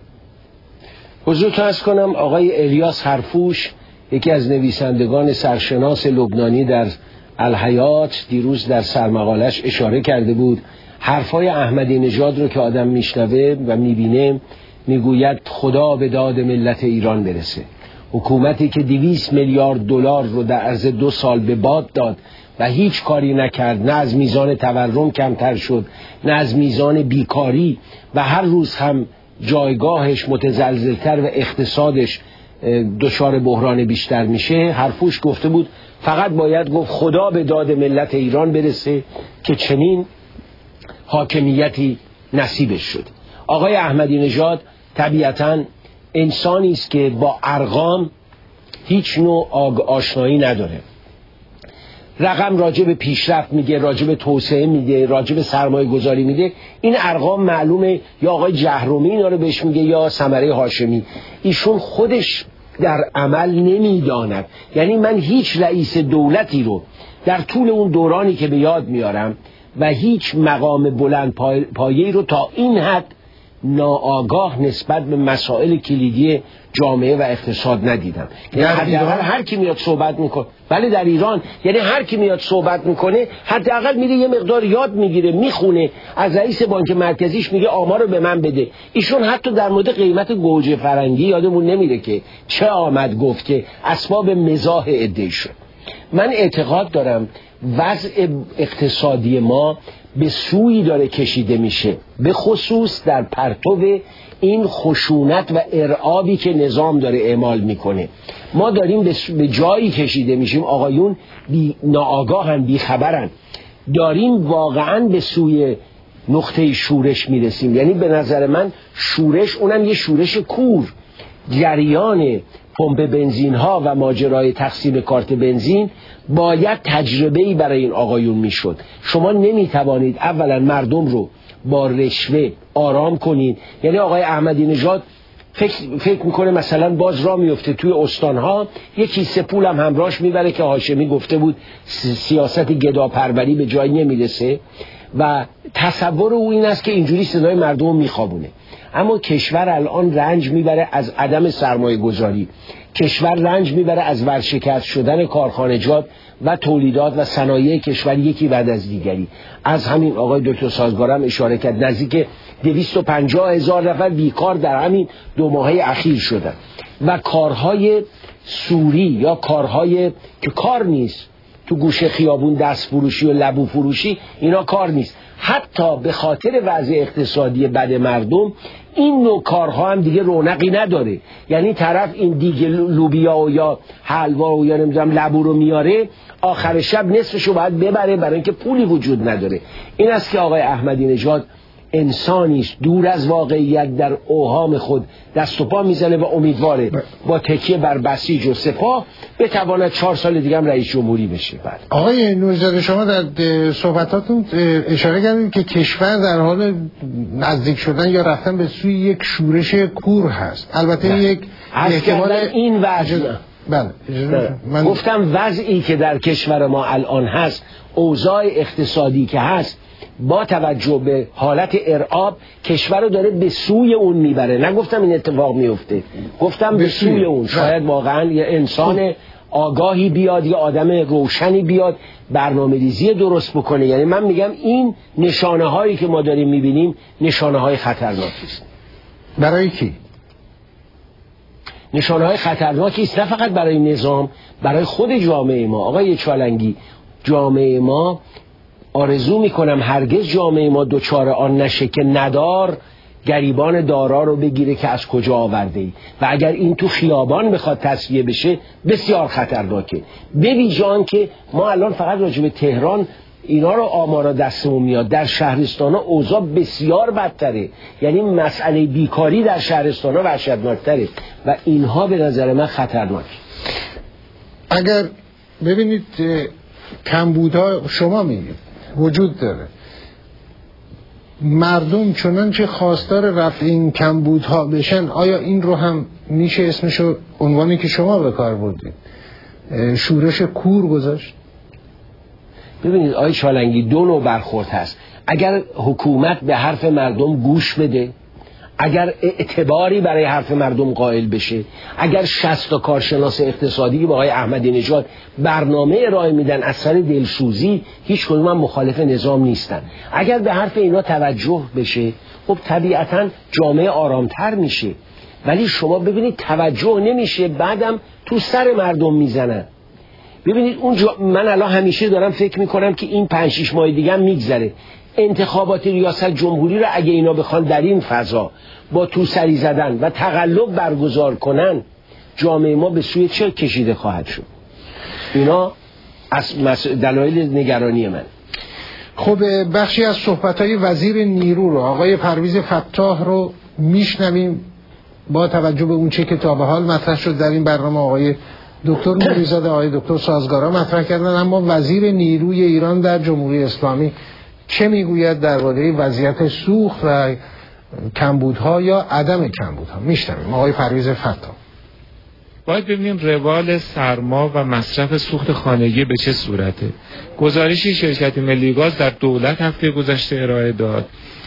Speaker 2: حضورتون عرض کنم آقای الیاس حرفوش، یکی از نویسندگان سرشناس لبنانی در الحیات، دیروز در سرمقالش اشاره کرده بود حرفای احمدی نژاد رو که آدم میشنوه و میبینه میگوید خدا به داد ملت ایران برسه. حکومتی که دویست میلیارد دلار رو در عرض دو سال به باد داد و هیچ کاری نکرد، نه از میزان تورم کمتر شد، نه از میزان بیکاری و هر روز هم جایگاهش متزلزلتر و اقتصادش دچار بحران بیشتر میشه. حرفوش گفته بود فقط باید گفت خدا به داد ملت ایران برسه که چنین حاکمیتی نصیبش شد. آقای احمدی نژاد طبیعتاً انسانی است که با ارقام هیچ نوع آشنایی نداره. رقم راجع به پیشرفت میگه، راجع به توسعه میگه، راجع به سرمایه گذاری میگه. این ارقام معلومه یا آقای جهرومی اینا رو بهش میگه یا ثمره هاشمی. ایشون خودش در عمل نمیداند. یعنی من هیچ رئیس دولتی رو در طول اون دورانی که به یاد میارم و هیچ مقام بلند پایه‌ای رو تا این حد ناآگاه نسبت به مسائل کلیدی جامعه و اقتصاد ندیدم. یعنی حداقل هر کی میاد صحبت میکنه، ولی در ایران یعنی هر کی میاد صحبت میکنه حداقل میره یه مقدار یاد میگیره، میخونه، از رئیس بانک مرکزیش میگه آمار رو به من بده. ایشون حتی در مورد قیمت گوجه فرنگی یادمون نمیره که چه آمد گفت که اسباب مزاح عده شد. من اعتقاد دارم وضع اقتصادی ما به سوی داره کشیده میشه، به خصوص در پرتو این خشونت و ارعابی که نظام داره اعمال میکنه. ما داریم به جایی کشیده میشیم، آقایون بی ناآگاهن، بی خبرن، داریم واقعا به سوی نقطه شورش میرسیم. یعنی به نظر من شورش، اونم یه شورش کور، جریان پمپ بنزین ها و ماجرای تقسیم کارت بنزین باید تجربه‌ای برای این آقایون میشد. شما نمیتوانید اولا مردم رو با رشوه آرام کنید. یعنی آقای احمدی نژاد فکر, فکر میکنه مثلا باز را میفته توی استانها یک کیسه پول هم همراهش میبره که هاشمی گفته بود سیاست گداپروری به جایی نمیرسه و تصور او این است که اینجوری صدای مردم رو میخوابونه. اما کشور الان رنج میبره از عدم سرمایه گذاری، کشور رنج میبره از ورشکست شدن کارخانجات و تولیدات و صنایع کشور یکی بعد از دیگری. از همین آقای دکتر سازگار هم اشاره کرد، نزدیک دویست و پنجاه هزار نفر بیکار در همین دو ماهه اخیر شدن و کارهای سوری یا کارهای که کار نیست، تو گوشه خیابون دست فروشی و لبو فروشی، اینا کار نیست. حتی به خاطر وضع اقتصادی بد مردم این نوع کارها هم دیگه رونقی نداره. یعنی طرف این دیگه لوبیا و یا حلوا و یا نمیدونم لبو رو میاره، آخر شب نصفشو باید ببره برای اینکه پولی وجود نداره. این است که آقای احمدی نژاد انسانیست دور از واقعیت در اوهام خود دست و پا میزنه و امیدواره با تکیه بر بسیج و سپاه بتواند چهار سال دیگه هم رئیس جمهوری بشه. بعد
Speaker 1: آقای نوری‌زاده شما در صحبتاتون اشاره کردید که کشور در حال نزدیک شدن یا رفتن به سوی یک شورش کور هست. البته بله. یک
Speaker 2: احتمال این وضع
Speaker 1: بله.
Speaker 2: من گفتم وضعی که در کشور ما الان هست، اوضاع اقتصادی که هست، با توجه به حالت ارعاب کشور رو داره به سوی اون میبره. نگفتم این اتفاق میفته، گفتم به سوی اون. شاید واقعا یه انسان آگاهی بیاد یا آدم روشنی بیاد برنامه ریزی درست بکنه. یعنی من میگم این نشانه هایی که ما داریم میبینیم نشانه های خطرناکی است.
Speaker 1: برای کی؟
Speaker 2: نشانه های خطرناکی است، نه فقط برای نظام، برای خود جامعه ما. آقای چالنگی، جامعه ما آرزو میکنم هرگز جامعه ما دوچار آن نشه که ندار گریبان دارا رو بگیره که از کجا آورده ای. و اگر این تو خیابان بخواد تصفیه بشه بسیار خطرناکه. ببینید آن که ما الان فقط راجع به تهران اینا رو آمارا دستمون میاد، در شهرستان‌ها اوضاع بسیار بدتره. یعنی مسئله بیکاری در شهرستان‌ها وحشتناکتره و اینها به نظر من خطرناکه.
Speaker 1: اگر ببینید کمبودها شما میگید وجود داره، مردم چنانچه خواستار رفع این کمبودها بشن، آیا این رو هم میشه اسمشو عنوانی که شما به کار بردید شورش کور گذاشت؟
Speaker 2: ببینید آقای چالنگی، دو نوع برخورد هست. اگر حکومت به حرف مردم گوش بده، اگر اعتباری برای حرف مردم قائل بشه، اگر شصت تا کارشناس اقتصادی که با آقای احمدی نژاد برنامه ارائه میدن از سر دلسوزی، هیچ کدوم هم مخالف نظام نیستن، اگر به حرف اینا توجه بشه، خب طبیعتاً جامعه آرامتر میشه. ولی شما ببینید توجه نمیشه، بعدم تو سر مردم میزنن. ببینید اونجا من الان همیشه دارم فکر میکنم که این پنج شش ماه دیگه هم میگذره. انتخابات ریاست جمهوری رو اگه اینا بخوان در این فضا با تو سری زدن و تقلب برگزار کنن، جامعه ما به سوی چه کشیده خواهد شد؟ اینا از دلایل نگرانی من.
Speaker 1: خب بخشی از صحبت‌های وزیر نیرو رو، آقای پرویز فتاح رو میشنویم با توجه به اون چه که تا به حال مطرح شد در این برنامه. آقای دکتر نوری‌زاده، آقای دکتر سازگارا مطرح کردن، اما وزیر نیروی ایران در جمهوری اسلامی چه میگوید درباره وضعیت سوخت و کمبودها یا عدم کمبودها؟ میشنویم آقای پرویز فتاح.
Speaker 6: باید ببینیم روال سرما و مصرف سوخت خانگی به چه صورته. گزارشی شرکت ملی گاز در دولت هفته گذشته ارائه داد،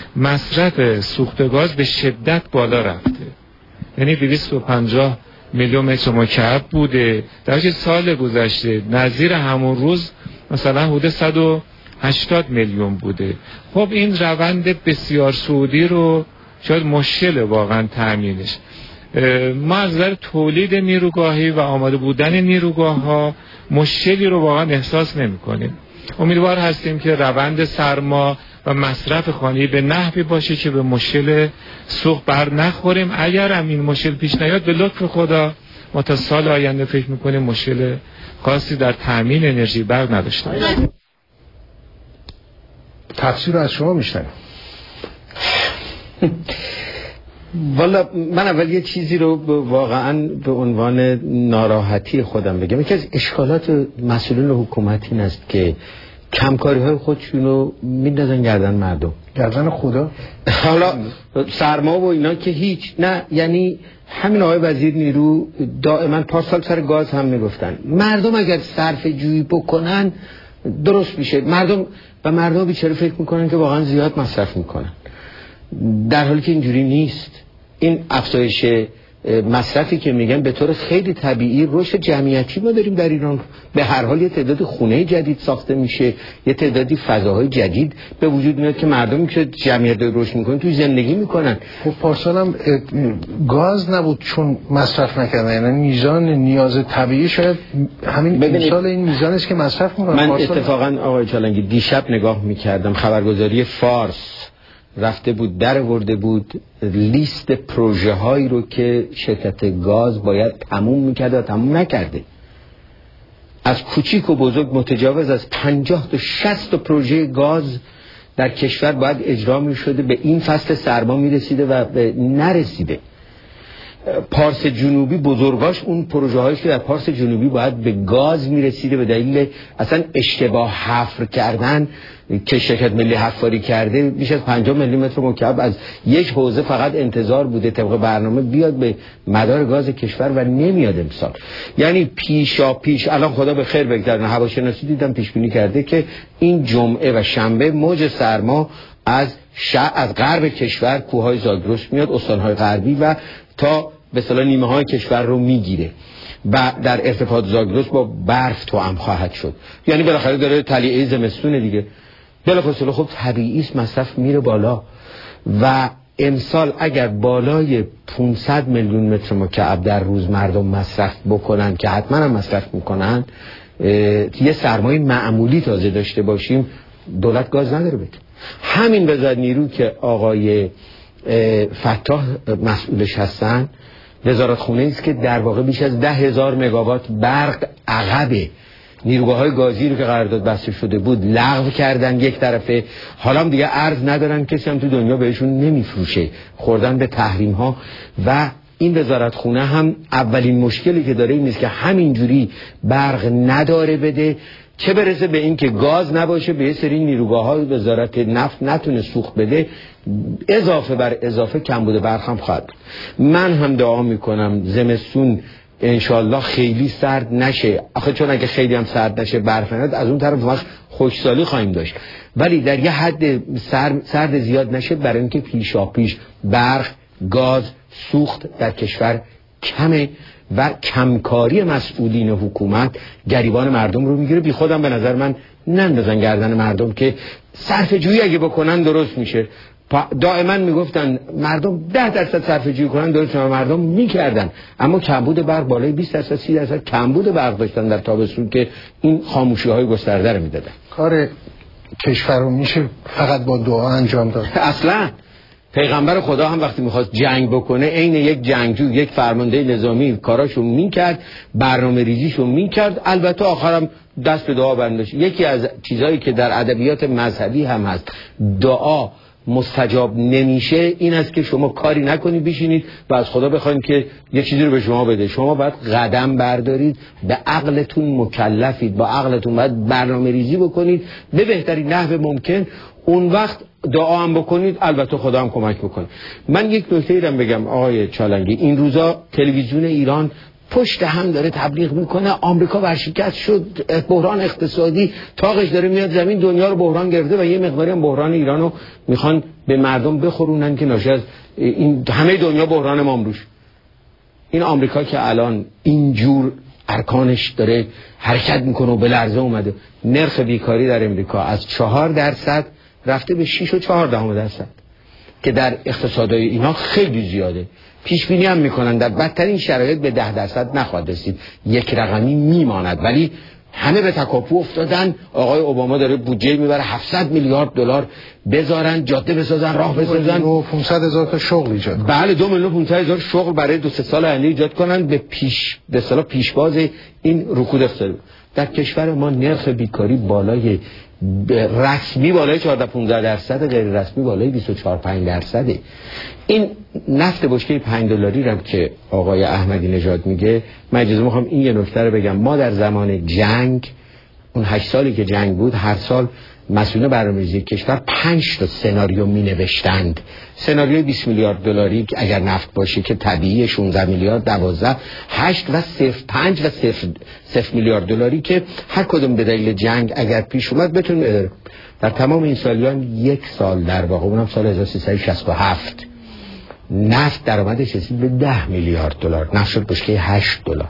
Speaker 6: مصرف سوخت گاز به شدت بالا رفته، یعنی دویست و پنجاه میلیون متر مکعب بوده، در حالی سال گذشته نظیر همون روز مثلا حدود صد و هشتاد میلیون بوده. خب این روند بسیار سعودی رو شاید مشکل واقعا تامینش. ما از نظر تولید نیروگاهی و آماده بودن نیروگاه ها مشکلی رو واقعا احساس نمی کنیم. امیدوار هستیم که روند سرما و مصرف خانگی به نحوی باشه که به مشکل سوخت بر نخوریم. اگر هم این مشکل پیش نیاد به لطف خدا ما تا سال آینده فکر میکنیم مشکل خاصی در تامین انرژی برق نداشته باشیم.
Speaker 1: تفسیر از شما میشنم.
Speaker 3: والا من اول یه چیزی رو واقعا به عنوان ناراحتی خودم بگم. یکی از اشکالات مسئولین حکومت این است که کمکاری های خودشون رو میندازن گردن مردم،
Speaker 1: گردن خدا.
Speaker 3: حالا سرما و اینا که هیچ نه، یعنی همین آقای وزیر نیرو دائما پارسال سر گاز هم میگفتن مردم اگر صرف جویی بکنن درست میشه. مردم و مردم بیچاره فکر میکنن که واقعا زیاد مصرف میکنن، در حالی که اینجوری نیست. این افزایش مصرفی که میگن به طور خیلی طبیعی رشد جمعیتی ما داریم در ایران. به هر حال یه تعداد خونه جدید ساخته میشه، یه تعدادی فضاهای جدید به وجود میاد که مردمی که جمعیت رشد میکنن توی زندگی میکنن.
Speaker 1: خب پارسال هم گاز نبود چون مصرف نکردن، یعنی میزان نیاز طبیعی شاید همین امسال این میزان است که مصرف میکنن.
Speaker 3: من اتفاقا آقای چالنگی دیشب نگاه میکردم خبرگزاری فارس رفته بود در ورده بود لیست پروژه هایی رو که شرکت گاز باید تموم میکرده و تموم نکرده. از کوچیک و بزرگ متجاوز از پنجاه تا شصت تا پروژه گاز در کشور باید اجرا میشده، به این فصل سرما میرسیده و به نرسیده. پارس جنوبی بزرگاش اون پروژه هایی که در پارس جنوبی باید به گاز میرسیده به دلیل اصلا اشتباه حفر کردن که شرکت ملی حفاری کرده بیش از پنجاه میلی متر مکعب از یک حوزه فقط انتظار بوده طبق برنامه بیاد به مدار گاز کشور و نمیاد امسال. یعنی پیشا پیش الان خدا به خیر بگذرونه هواشناسی دیدم پیش بینی کرده که این جمعه و شنبه موج سرما از ش... از غرب کشور کوههای زاگرس میاد، استانهای غربی و تا به اصطلاح نیمه های کشور رو میگیره و در ارتفاعات زاگرس با برف توأم خواهد شد. یعنی بالاخره داره طلیعه زمستون دیگه. بلافاصله خب طبیعی است مصرف میره بالا و امسال اگر بالای پانصد میلیون متر مکعب در روز مردم مصرف بکنن که حتما هم مصرف میکنن، یه سرمایه معمولی تازه داشته باشیم، دولت گاز نداره بده. همین وزارت نیرو که آقای فتاح مسئولش هستن، وزارت خونه است که در واقع بیش از ده هزار مگاوات برق عقبه. نیروگاه‌های گازی رو که قرارداد بسته شده بود لغو کردن یک طرفه، حالا هم دیگه ارز ندارن، کسی هم تو دنیا بهشون نمیفروشه، خوردن به تحریم ها. و این وزارت خونه هم اولین مشکلی که داره این است که همینجوری برق نداره بده، چه برسه به این که گاز نباشه، به یه سری نیروگاه‌های وزارت نفت نتونه سوخت بده، اضافه بر اضافه کمبود برق هم خواهد. من هم دعا میکنم زمستون انشالله خیلی سرد نشه، آخه چون اگه خیلی هم سرد نشه برف نیاد از اون طرف وقت خشکسالی خواهیم داشت، ولی در یه حد سرد, سرد زیاد نشه برای اینکه پیشا پیش برق، گاز، سوخت در کشور کمه و کمکاری مسئولین حکومت گریبان مردم رو میگیره. بی خودم به نظر من نندازن گردن مردم که صرف جویی اگه بکنن درست میشه. دائما میگفتن مردم ده درصد صرفه جویی کنن درست میشه، مردم میکردن، اما کمبود برق بالای بیست درصد سی درصد کمبود برق داشتن در تابستون که این خاموشی های گسترده رو میدادن.
Speaker 1: کار کشور رو میشه فقط با دعا انجام داد.
Speaker 3: اصلا پیغمبر خدا هم وقتی میخواست جنگ بکنه عین یک جنگجو، یک فرمانده نظامی کاراشو میکرد، برنامه ریزیشو میکرد، البته آخرم دست به دعا بنداشت. یکی از چیزایی که در ادبیات مذهبی هم هست دعا مستجاب نمیشه این است که شما کاری نکنید بشینید و از خدا بخواید که یه چیزی رو به شما بده. شما باید قدم بردارید، به عقلتون مکلفید، با عقلتون باید برنامه ریزی بکنید به بهترین نحو ممکن، اون وقت دعا هم بکنید، البته خدا هم کمک بکنه. من یک نکته ایرم بگم آقای چالنگی، این روزا تلویزیون ایران پشت هم داره تبلیغ میکنه آمریکا ورشکست شد، بحران اقتصادی تاقش داره میاد زمین، دنیا رو بحران گرفته و یه مقداری هم بحران ایران رو میخوان به مردم بخورونن که ناشی از این همه دنیا بحران ما روش. این آمریکا که الان اینجور ارکانش داره حرکت میکنه و به لرزه اومده، نرخ بیکاری در امریکا از چهار درصد رفته به شش و چهار دهم درصد که در اقتصادهای اینا خیلی زیاده. پیش بینی هم میکنن در بدترین شرایط به ده درصد نخواهد رسید، یک رقمی میماند، ولی همه به تکاپو افتادن. آقای اوباما داره بودجه میبره هفتصد میلیارد دلار بذارن، جاده بسازن، راه بسازن،
Speaker 1: و پانصد هزار تا شغل ایجاد کنن.
Speaker 3: بله دو میلیون و پانصد هزار شغل برای دو سه سال آینده ایجاد کنن به پیش به اصطلاح پیشواز این رکود اقتصادی. در کشور ما نرخ بیکاری بالای رسمی بالای چهارده پانزده درصد، غیر رسمی بالای بیست و چهار پنج درصده. این نفت بشکه پنج دلاری رو که آقای احمدی نژاد میگه، من اجازه میخوام این یه نکته رو بگم. ما در زمان جنگ، اون هشت سالی که جنگ بود، هر سال مسئولین برنامه‌ریزی کشور پنج تا سناریو می نوشتند. سناریوی بیست میلیارد دلاری که اگر نفت باشه که طبیعی، شانزده میلیارد، دوازده، هشت و صفر پنج و صفر صفر میلیارد دلاری که هر کدوم به دلیل جنگ اگر پیش اومد بتونه اداره. در تمام این سالیان یک سال در واقع، اونم سال هزار و سیصد و شصت و هفت، نفت درآمدش رسید به ده میلیارد دلار، نفت شد بشکه هشت دلار.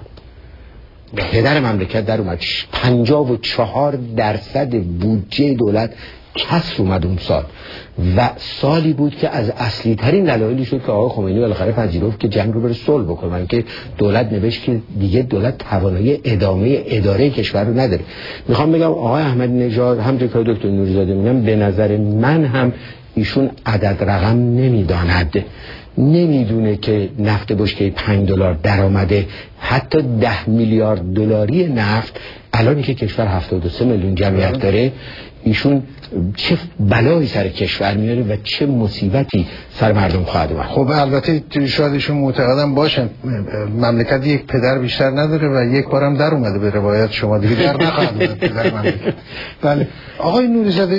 Speaker 3: پدر مملکت در اومد، پنجاه و چهار درصد بودجه دولت کسر اومد اون سال و سالی بود که از اصلی ترین دلایلی شد که آقای خمینی بالاخره پذیرفت که جنگ رو بره صلح بکنه، من که دولت نوشت که دیگه دولت توانایی ادامه اداره کشور رو نداره. میخوام بگم آقای احمدی نژاد، همونطور که دکتر نوری‌زاده میگم، به نظر من هم ایشون عدد رقم نمیداند، نمیدونه که نفت بشکه پنج دلار درآمده حتی ده میلیارد دلاری نفت الانی که کشور هفتاد و سه میلیون جمعیت داره، ایشون چه بلایی سر کشور میاره و چه مصیبتی سر مردم خواهد اومد.
Speaker 1: خب البته شاید ایشون معتقدم باشن مملکت یک پدر بیشتر نداره و یک بارم در اومده به روایت شما، دیگه در نخواهد اومد پدر مملکت. بله آقای نوری‌زاده،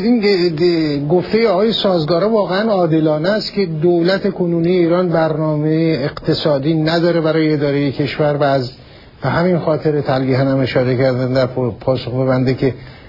Speaker 1: این گفته آقای سازگارا واقعا عادلانه است که دولت کنونی ایران برنامه اقتصادی نداره برای اداره کشور و از همین خاطر تلگیحاً هم اشاره کردن در پاسخ به بنده که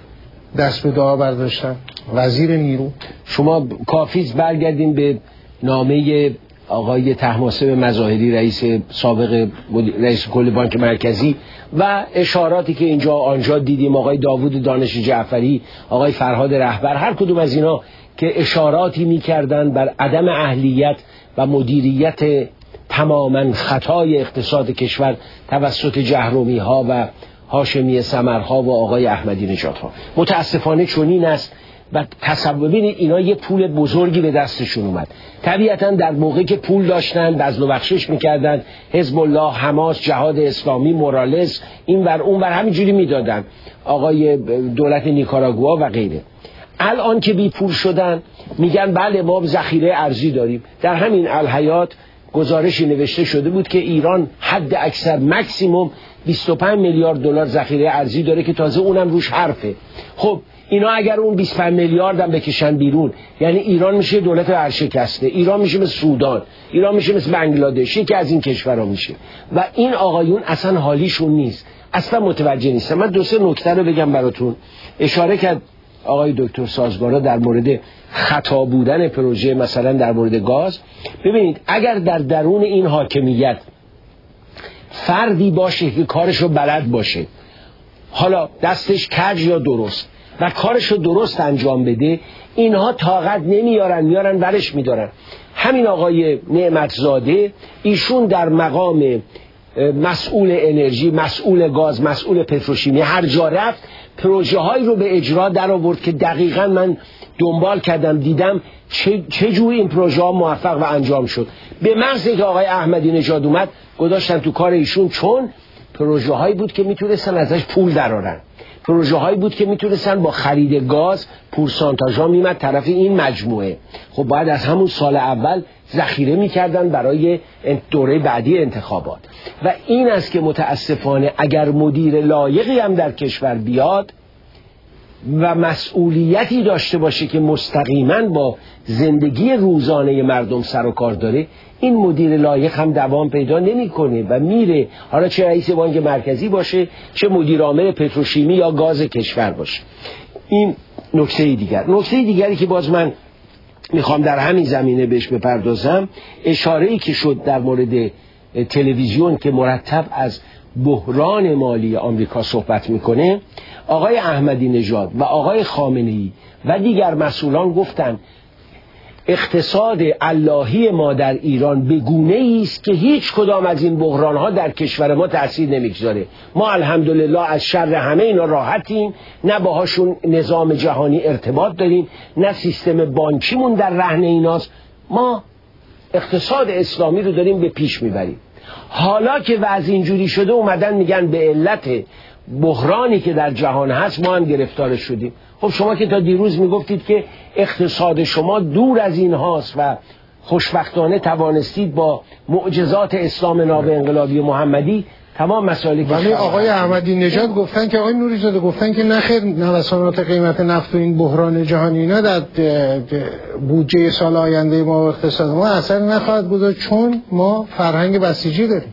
Speaker 1: دست به دعا برداشتن وزیر نیرو.
Speaker 2: شما کافیست برگردیم به نامه آقای طهماسب مظاهری، رئیس سابق رئیس کل بانک مرکزی، و اشاراتی که اینجا آنجا دیدیم، آقای داوود دانش جعفری، آقای فرهاد رهبر، هر کدوم از اینا که اشاراتی میکردن بر عدم اهلیت و مدیریت تماما خطای اقتصاد کشور توسط جهرومی ها و هاشمی سمرها و آقای احمدی نژادها. متاسفانه چنین است و تصور ببینید اینا یه پول بزرگی به دستشون اومد. طبیعتا در موقعی که پول داشتن بذل و بخشش میکردن، حزب الله، حماس، جهاد اسلامی، مورالز، این ور اون ور همینجوری میدادن، آقای دولت نیکاراگوآ و غیره. الان که بی پول شدن میگن بله ما ذخیره ارزی داریم. در همین الحیات گزارشی نوشته شده بود که ایران حد اکثر مکسیموم بیست و پنج میلیارد دلار ذخیره ارزی داره که تازه اونم روش حرفه. خب اینا اگر اون بیست و پنج میلیارد هم بکشن بیرون، یعنی ایران میشه دولت ورشکسته، ایران میشه مثل سودان، ایران میشه مثل بنگلادش، یکی از این کشورها میشه. و این آقایون اصلا حالیشون نیست، اصلا متوجه نیستن. من دو سه نکته رو بگم براتون. اشاره کرد آقای دکتر سازگارا در مورد خطا بودن پروژه، مثلا در مورد گاز. ببینید اگر در درون این حاکمیت فردی باشه که کارشو بلد باشه، حالا دستش کج یا درست، و کارشو درست انجام بده، اینها طاقت نمیارن، میارن ورش میدارن. همین آقای نعمتزاده، ایشون در مقام مسئول انرژی، مسئول گاز، مسئول پتروشیمی، هر جا رفت پروژه هایی رو به اجرا در آورد که دقیقاً من دنبال کردم دیدم چه, چه جوری این پروژه ها موفق و انجام شد. به محض اینکه آقای احمدی نژاد اومد گذاشتن تو کار ایشون، چون پروژه هایی بود که میتونستن ازش پول درارن، پروژه هایی بود که میتونستن با خرید گاز پورسانتاژ ها میمد طرف این مجموعه. خب باید از همون سال اول ذخیره میکردن برای دوره بعدی انتخابات. و این است که متاسفانه اگر مدیر لایقی هم در کشور بیاد و مسئولیتی داشته باشه که مستقیما با زندگی روزانه مردم سر و کار داره، این مدیر لایق هم دوام پیدا نمیکنه و میره، حالا چه رئیس بانک مرکزی باشه، چه مدیر عامل پتروشیمی یا گاز کشور باشه. این نکته دیگر. نکته دیگری که باز من میخوام در همین زمینه بهش بپردازم، اشاره‌ای که شد در مورد تلویزیون که مرتب از بحران مالی آمریکا صحبت میکنه. آقای احمدی نژاد و آقای خامنه‌ای و دیگر مسئولان گفتن اقتصاد اللهی ما در ایران به گونه‌ای است که هیچ کدام از این بحران‌ها در کشور ما تأثیر نمیگذاره. ما الحمدلله از شر همه اینا راحتیم، نه باهاشون نظام جهانی ارتباط داریم، نه سیستم بانکیمون در رهن ایناست. ما اقتصاد اسلامی رو داریم به پیش میبریم. حالا که وضع اینجوری شده اومدن میگن به علت بحرانی که در جهان هست ما هم گرفتار شدیم. خب شما که تا دیروز میگفتید که اقتصاد شما دور از این هاست و خوشبختانه توانستید با معجزات اسلام ناب انقلابی محمدی تمام مسائل.
Speaker 1: ولی آقای احمدی نژاد گفتن که آقای نوری زاده گفتن که نخیر نوسانات قیمت نفت و این بحران جهانی اینا در بودجه سال آینده ما و اقتصاد ما اثر نخواهد گذاشت چون ما فرهنگ بسیجی داریم.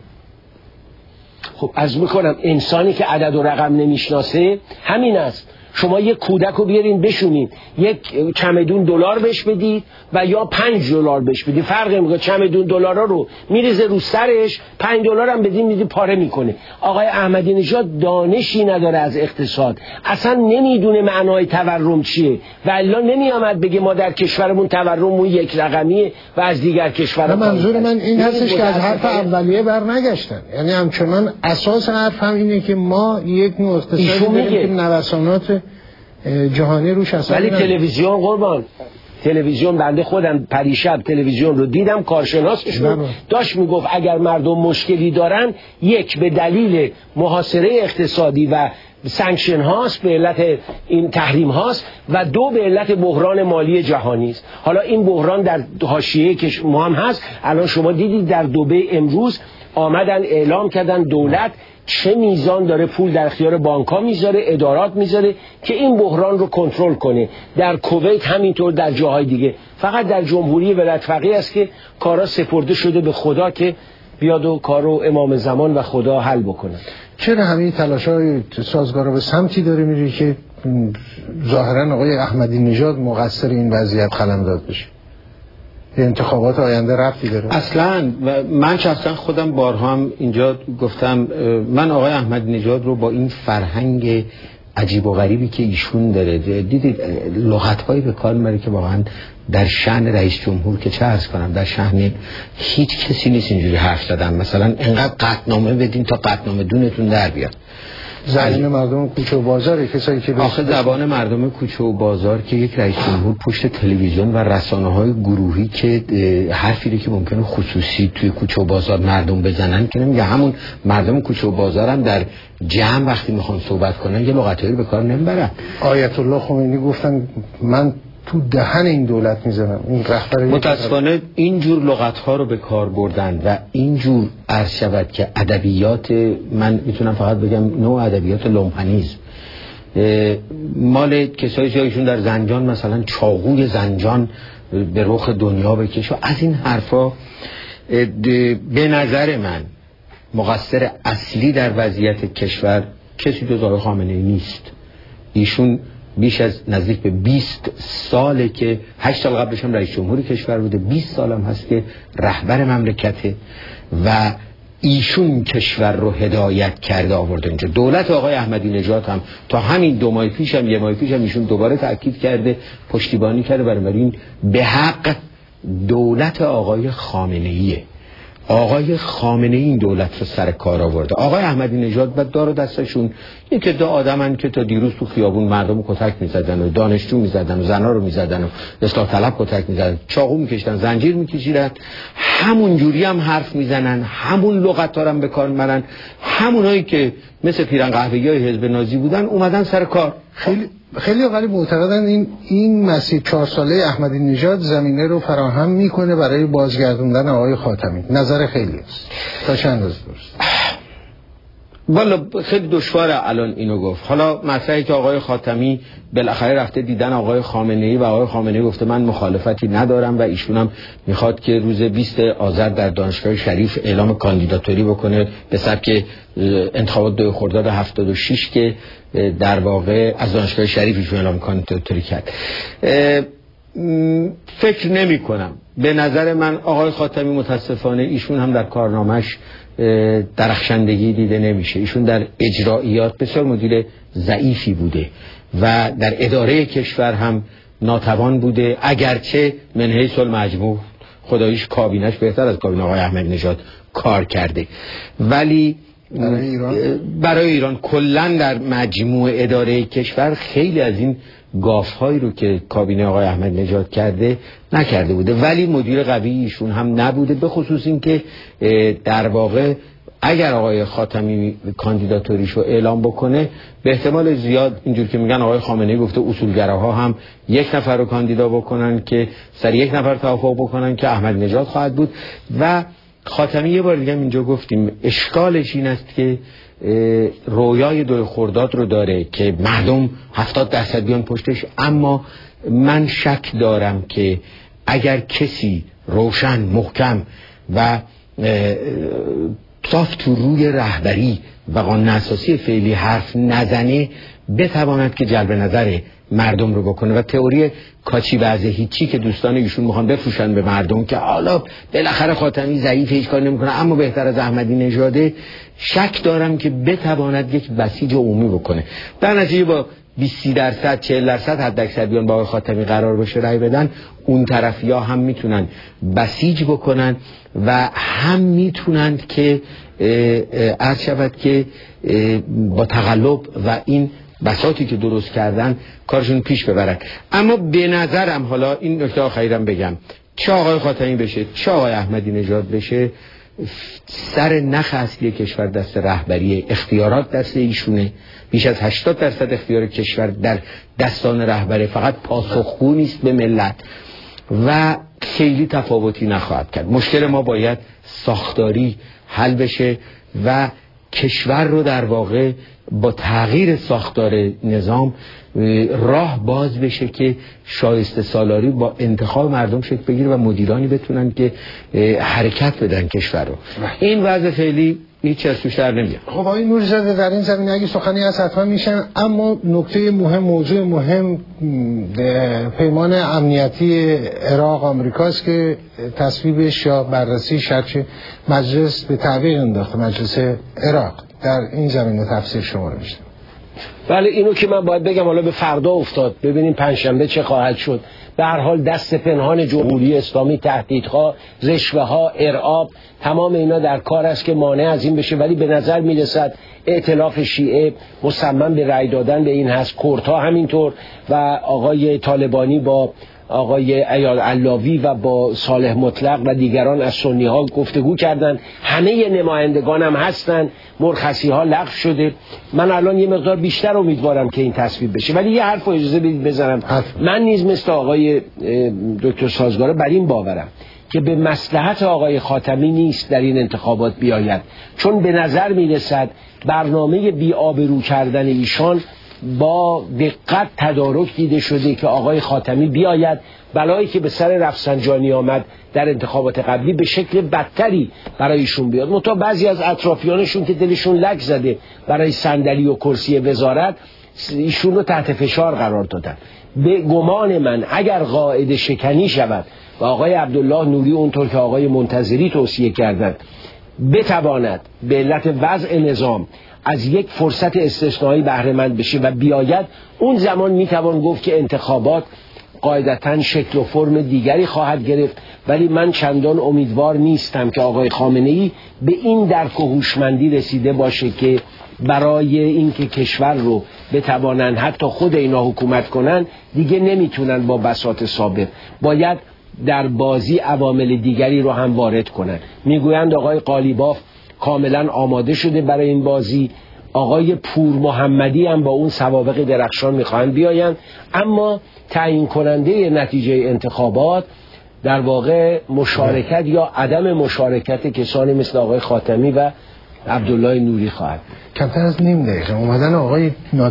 Speaker 2: خب عرض میکنم انسانی که عدد و رقم نمیشناسه همین است. شما یک کودک رو بیارین بشونین یک چمدون دلار بهش بدید و یا پنج دلار بهش بدید، فرق نمیکنه. چمدون دلارا رو میریزه رو سرش، پنج دلار هم بدین میدی پاره میکنه. آقای احمدی نژاد دانشی نداره از اقتصاد، اصلا نمیدونه معنای تورم چیه و الا نمیامد بگه ما در کشورمون تورممون یک رقمیه و از دیگر کشورها.
Speaker 1: منظور من این هستش که از حرف اولیه بر نگشتن، یعنی همچنان اساس حرف هم اینه که ما یک نوع اقتصادی داریم که نوسانات جهانی روش اثر
Speaker 2: ولی تلویزیون قربان تلویزیون بنده خودم پریشب تلویزیون رو دیدم، کارشناسشون داشت میگفت اگر مردم مشکلی دارن یک به دلیل محاصره اقتصادی و سانکشن هاست به علت این تحریم هاست و دو به علت بحران مالی جهانی است. حالا این بحران در حاشیه که ما هم هست. الان شما دیدید در دبی امروز آمدن اعلام کردن دولت چه میزان داره پول در اختیار بانک‌ها میذاره، ادارات میذاره که این بحران رو کنترل کنه. در کویت همینطور، در جاهای دیگه. فقط در جمهوری ولایت فقیه است که کارا سپرده شده به خدا که بیاد و کارو امام زمان و خدا حل بکنه.
Speaker 1: چرا همین تلاش‌های سازگار به سمتی داره میره که ظاهراً آقای احمدی نژاد مقصر این وضعیت قلمداد بشه؟ انتخابات آینده ربطی داره؟
Speaker 3: اصلا من شخصا خودم بارها هم اینجا گفتم، من آقای احمدی نژاد رو با این فرهنگ عجیب و غریبی که ایشون داره، دیدید لغت‌هایی به کار میبره که واقعا در شأن رئیس جمهور که چه عرض کنم، در شأن هیچ کسی نیست اینجوری حرف زدن. مثلا انقدر قطعنامه بدین تا قطعنامه دونتون در بیاد.
Speaker 1: زبان مردم کوچه و بازار، کسایی که
Speaker 3: آخه زبان مردم کوچه و بازار که یک رئیس جمهور پشت تلویزیون و رسانه‌های گروهی که حرفی که ممکنه خصوصی توی کوچه و بازار مردم بزنن که نمیگه، همون مردم کوچه و بازار هم در جمع وقتی میخوان صحبت کنن یه لغتایی به کار نمیبرن.
Speaker 1: آیت الله خمینی گفتن من تو دهن این دولت میزنم. این رهبر
Speaker 3: متاسفانه اینجور لغت‌ها رو به کار بردن و اینجور عرض شود که ادبیات، من میتونم فقط بگم نوع ادبیات لومپنیز مال کسایی که ایشون در زنجان مثلا چاقوی زنجان به رخ دنیا بکش و از این حرفا، به نظر من مقصر اصلی در وضعیت کشور کسی جز آقای خامنه‌ای نیست. ایشون بیش از نزدیک به بیست ساله که هشت سال قبلش هم رئیس جمهوری کشور بوده، بیست سال هم هست که رهبر مملکته و ایشون کشور رو هدایت کرده آورده اینجا. دولت آقای احمدی نژاد هم تا همین دو ماه پیش هم یه ماه پیش هم ایشون دوباره تأکید کرده، پشتیبانی کرده، برای این به حق دولت آقای خامنه‌ایه. آقای خامنه‌ای این دولت رو سر کار آورده. آقای احمدی نژاد و دار و دستشون یک عده آدمن که تا دیروز تو خیابون مردم رو کتک می‌زدن و دانشجو می‌زدن و زنا رو می‌زدن و اصلاح طلب کتک می‌زدن، چاقو می‌کشتن، زنجیر می‌کشیدن، همون جوری هم حرف می‌زنن، همون لغت‌ها رو هم به کار می‌برن. همونایی که مثل پیرن قهوه‌ای حزب نازی بودن اومدن سر کار.
Speaker 1: خیلی خیلی ولی معتقدن این این مسیر چهار ساله احمدی نژاد زمینه رو فراهم میکنه برای بازگردوندن آقای خاتمی. نظر خیلی است. تا چند روز درست؟
Speaker 3: والا خیلی دشواره الان اینو گفت. حالا مسئله که آقای خاتمی بالاخره رفته دیدن آقای خامنه‌ای و آقای خامنه‌ای گفته من مخالفتی ندارم و ایشون هم میخواد که روز بیست آذر در دانشگاه شریف اعلام کاندیداتوری بکنه به سبک انتخابات دو خرداد هفتاد و شش که در واقع از دانشگاه شریف ایشون اعلام کاندیداتوری کرد. فکر نمی کنم، به نظر من آقای خاتمی متاسفانه ایشون هم در کارنامه‌اش درخشندگی دیده نمیشه. ایشون در اجراییات بسیار مدیر ضعیفی بوده و در اداره کشور هم ناتوان بوده، اگرچه من حیث المجموع خداییش کابینش بهتر از کابینه آقای احمدی نژاد کار کرده، ولی
Speaker 1: برای ایران
Speaker 3: برای ایران کلا در مجموع اداره کشور خیلی از این گاف‌هایی رو که کابینه آقای احمدی نژاد کرده نکرده بوده، ولی مدیر قوی ایشون هم نبوده، به خصوص این که در واقع اگر آقای خاتمی کاندیداتوریشو اعلام بکنه به احتمال زیاد اینجور که میگن آقای خامنه‌ای گفته اصولگراها هم یک نفر رو کاندیدا بکنن که سر یک نفر توافق بکنن که احمدی نژاد خواهد بود. و خاتمی یه بار دیگه اینجا گفتیم اشکالش این است که رویای دو خرداد رو داره که مردم هفتاد درصد بیان پشتش، اما من شک دارم که اگر کسی روشن محکم و صاف تو روی رهبری و قانون اساسی فعلی حرف نزنه بتواند که جلب نظر مردم رو بکنه. و تئوری کاچی وضع هیچی که دوستان ایشون میخوان بفروشن به مردم که حالا بالاخره خاتمی ضعیف هیچ کار نمیکنه اما بهتر از احمدی نژاده، شک دارم که بتواند یک بسیج عمومی بکنه. در نتیجه با بیست درصد چهل درصد حد اکثر بیان با آقای خاتمی قرار باشه رای بدن، اون طرفیا هم میتونن بسیج بکنن و هم میتونند که عرض شود که با تقلب و این بساطی که درست کردن کارشون پیش ببرن. اما به نظرم حالا این نکته آخریرم بگم، چه آقای خاتمی بشه چه آقای احمدی نژاد بشه، سر نخ اصلی کشور دست رهبری، اختیارات دست ایشونه، بیش از هشتاد درصد اختیار کشور در دستان رهبری، فقط پاسخگو نیست به ملت و خیلی تفاوتی نخواهد کرد. مشکل ما باید ساختاری حل بشه و کشور رو در واقع با تغییر ساختار نظام راه باز بشه که شایسته سالاری با انتخاب مردم شکل بگیره و مدیرانی بتونن که حرکت بدن کشور رو. این وضع فعلی هیچ از توش در نمیاد.
Speaker 1: خب آقای نوری‌زاده در این زمینه اگه سخنی از حتما میشن، اما نکته مهم، موضوع مهم پیمان امنیتی عراق آمریکاست که تصویبش یا بررسی شرط مجلس به تعویق انداخته، مجلس عراق. در این زمینه تفسیر شما رو میشنم.
Speaker 2: بله اینو که من باید بگم حالا به فردا افتاد، ببینیم پنجشنبه چه خواهد شد. به هر حال دست پنهان جمهوری اسلامی، تهدیدها، رشوه‌ها، ارعاب، تمام اینا در کار است که مانع از این بشه، ولی به نظر میرسد ائتلاف شیعه مصمم به رأی دادن به این هست، کردها همینطور و آقای طالبانی با آقای عیال علاوی و با صالح مطلق و دیگران از سنی ها گفتگو کردن، همه نمایندگان هم هستن، مرخصی ها لغو شده. من الان یه مقدار بیشتر امیدوارم که این تصویب بشه، ولی یه حرف اجازه بدید بزنم. من نیز مثل آقای دکتر سازگار بر این باورم که به مصلحت آقای خاتمی نیست در این انتخابات بیاید، چون به نظر میرسد برنامه بی آبرو کردن ایشان با دقت تدارک دیده شده که آقای خاتمی بیاید، بلایی که به سر رفسنجانی آمد در انتخابات قبلی به شکل بدتری برایشون بیاد. منتها بعضی از اطرافیانشون که دلشون لک زده برای صندلی و کرسی وزارت، ایشون رو تحت فشار قرار دادن. به گمان من اگر قاعده شکنی شود و آقای عبدالله نوری اونطور که آقای منتظری توصیه کردند بتواند به علت وضع نظام از یک فرصت استثنایی بهره مند بشه و بیاید، اون زمان میتوان گفت که انتخابات قاعدتاً شکل و فرم دیگری خواهد گرفت. ولی من چندان امیدوار نیستم که آقای خامنه‌ای به این درک و هوشمندی رسیده باشه که برای اینکه کشور رو بتوانند حتی خود اینا حکومت کنن دیگه نمیتونن با بساط سابق، باید در بازی عوامل دیگری رو هم وارد کنن. میگویند آقای قالیباف کاملا آماده شده برای این بازی، آقای پور محمدی هم با اون سوابق درخشان میخواهند بیاین، اما تعیین کننده نتیجه انتخابات در واقع مشارکت یا عدم مشارکت کسانی مثل آقای خاتمی و عبدالله نوری خواهد.
Speaker 1: کمتر از نیم دقیقه اومدن آقای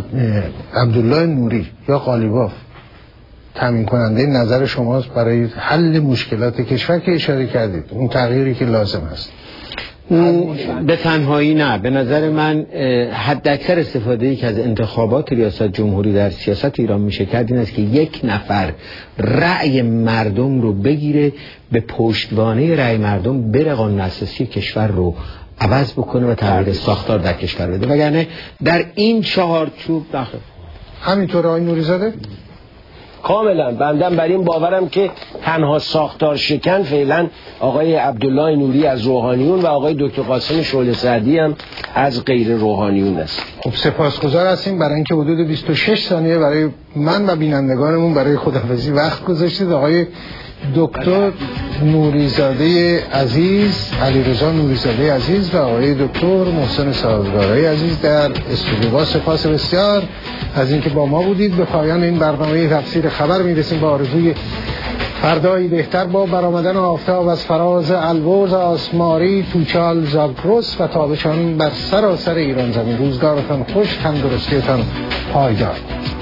Speaker 1: عبدالله نوری یا قالیباف تامین کننده نظر شماست برای حل مشکلات کشور که اشاره کردید، اون تغییری که لازم است؟
Speaker 3: به تنهایی نه. به نظر من حد اکثر استفاده ای که از انتخابات ریاست جمهوری در سیاست ایران میشه کرد این است که یک نفر رأی مردم رو بگیره، به پشتوانه رأی مردم بره قانون اساسی کشور رو عوض بکنه و تغییر ساختار در کشور بده، وگرنه در این چهارچوب داخل.
Speaker 1: همینطور آقای نوری‌زاده؟
Speaker 2: کاملا بندم بر این باورم که تنها ساختار شکن فعلا آقای عبدالله نوری از روحانیون و آقای دکتر قاسم شعله سعدی هم از غیر روحانیون است.
Speaker 1: خب سپاسگزار هستیم برای اینکه حدود بیست و شش ثانیه برای من و بینندگانمون برای خداحافظی وقت گذاشتید. آقای دکتر نوریزاده عزیز، علیرضا نوریزاده عزیز و آقای دکتر محسن سازگارای عزیز در استودیو، با سپاس بسیار از اینکه با ما بودید. به پایان این برنامه تفسیر خبر میرسیم با آرزوی فردایی بهتر با برآمدن آفتاب از فراز البرز آسماری توچال زاگرس و تابشان بر سراسر ایران زمین. روزگارتان خوش، تندرستیتان پایدار.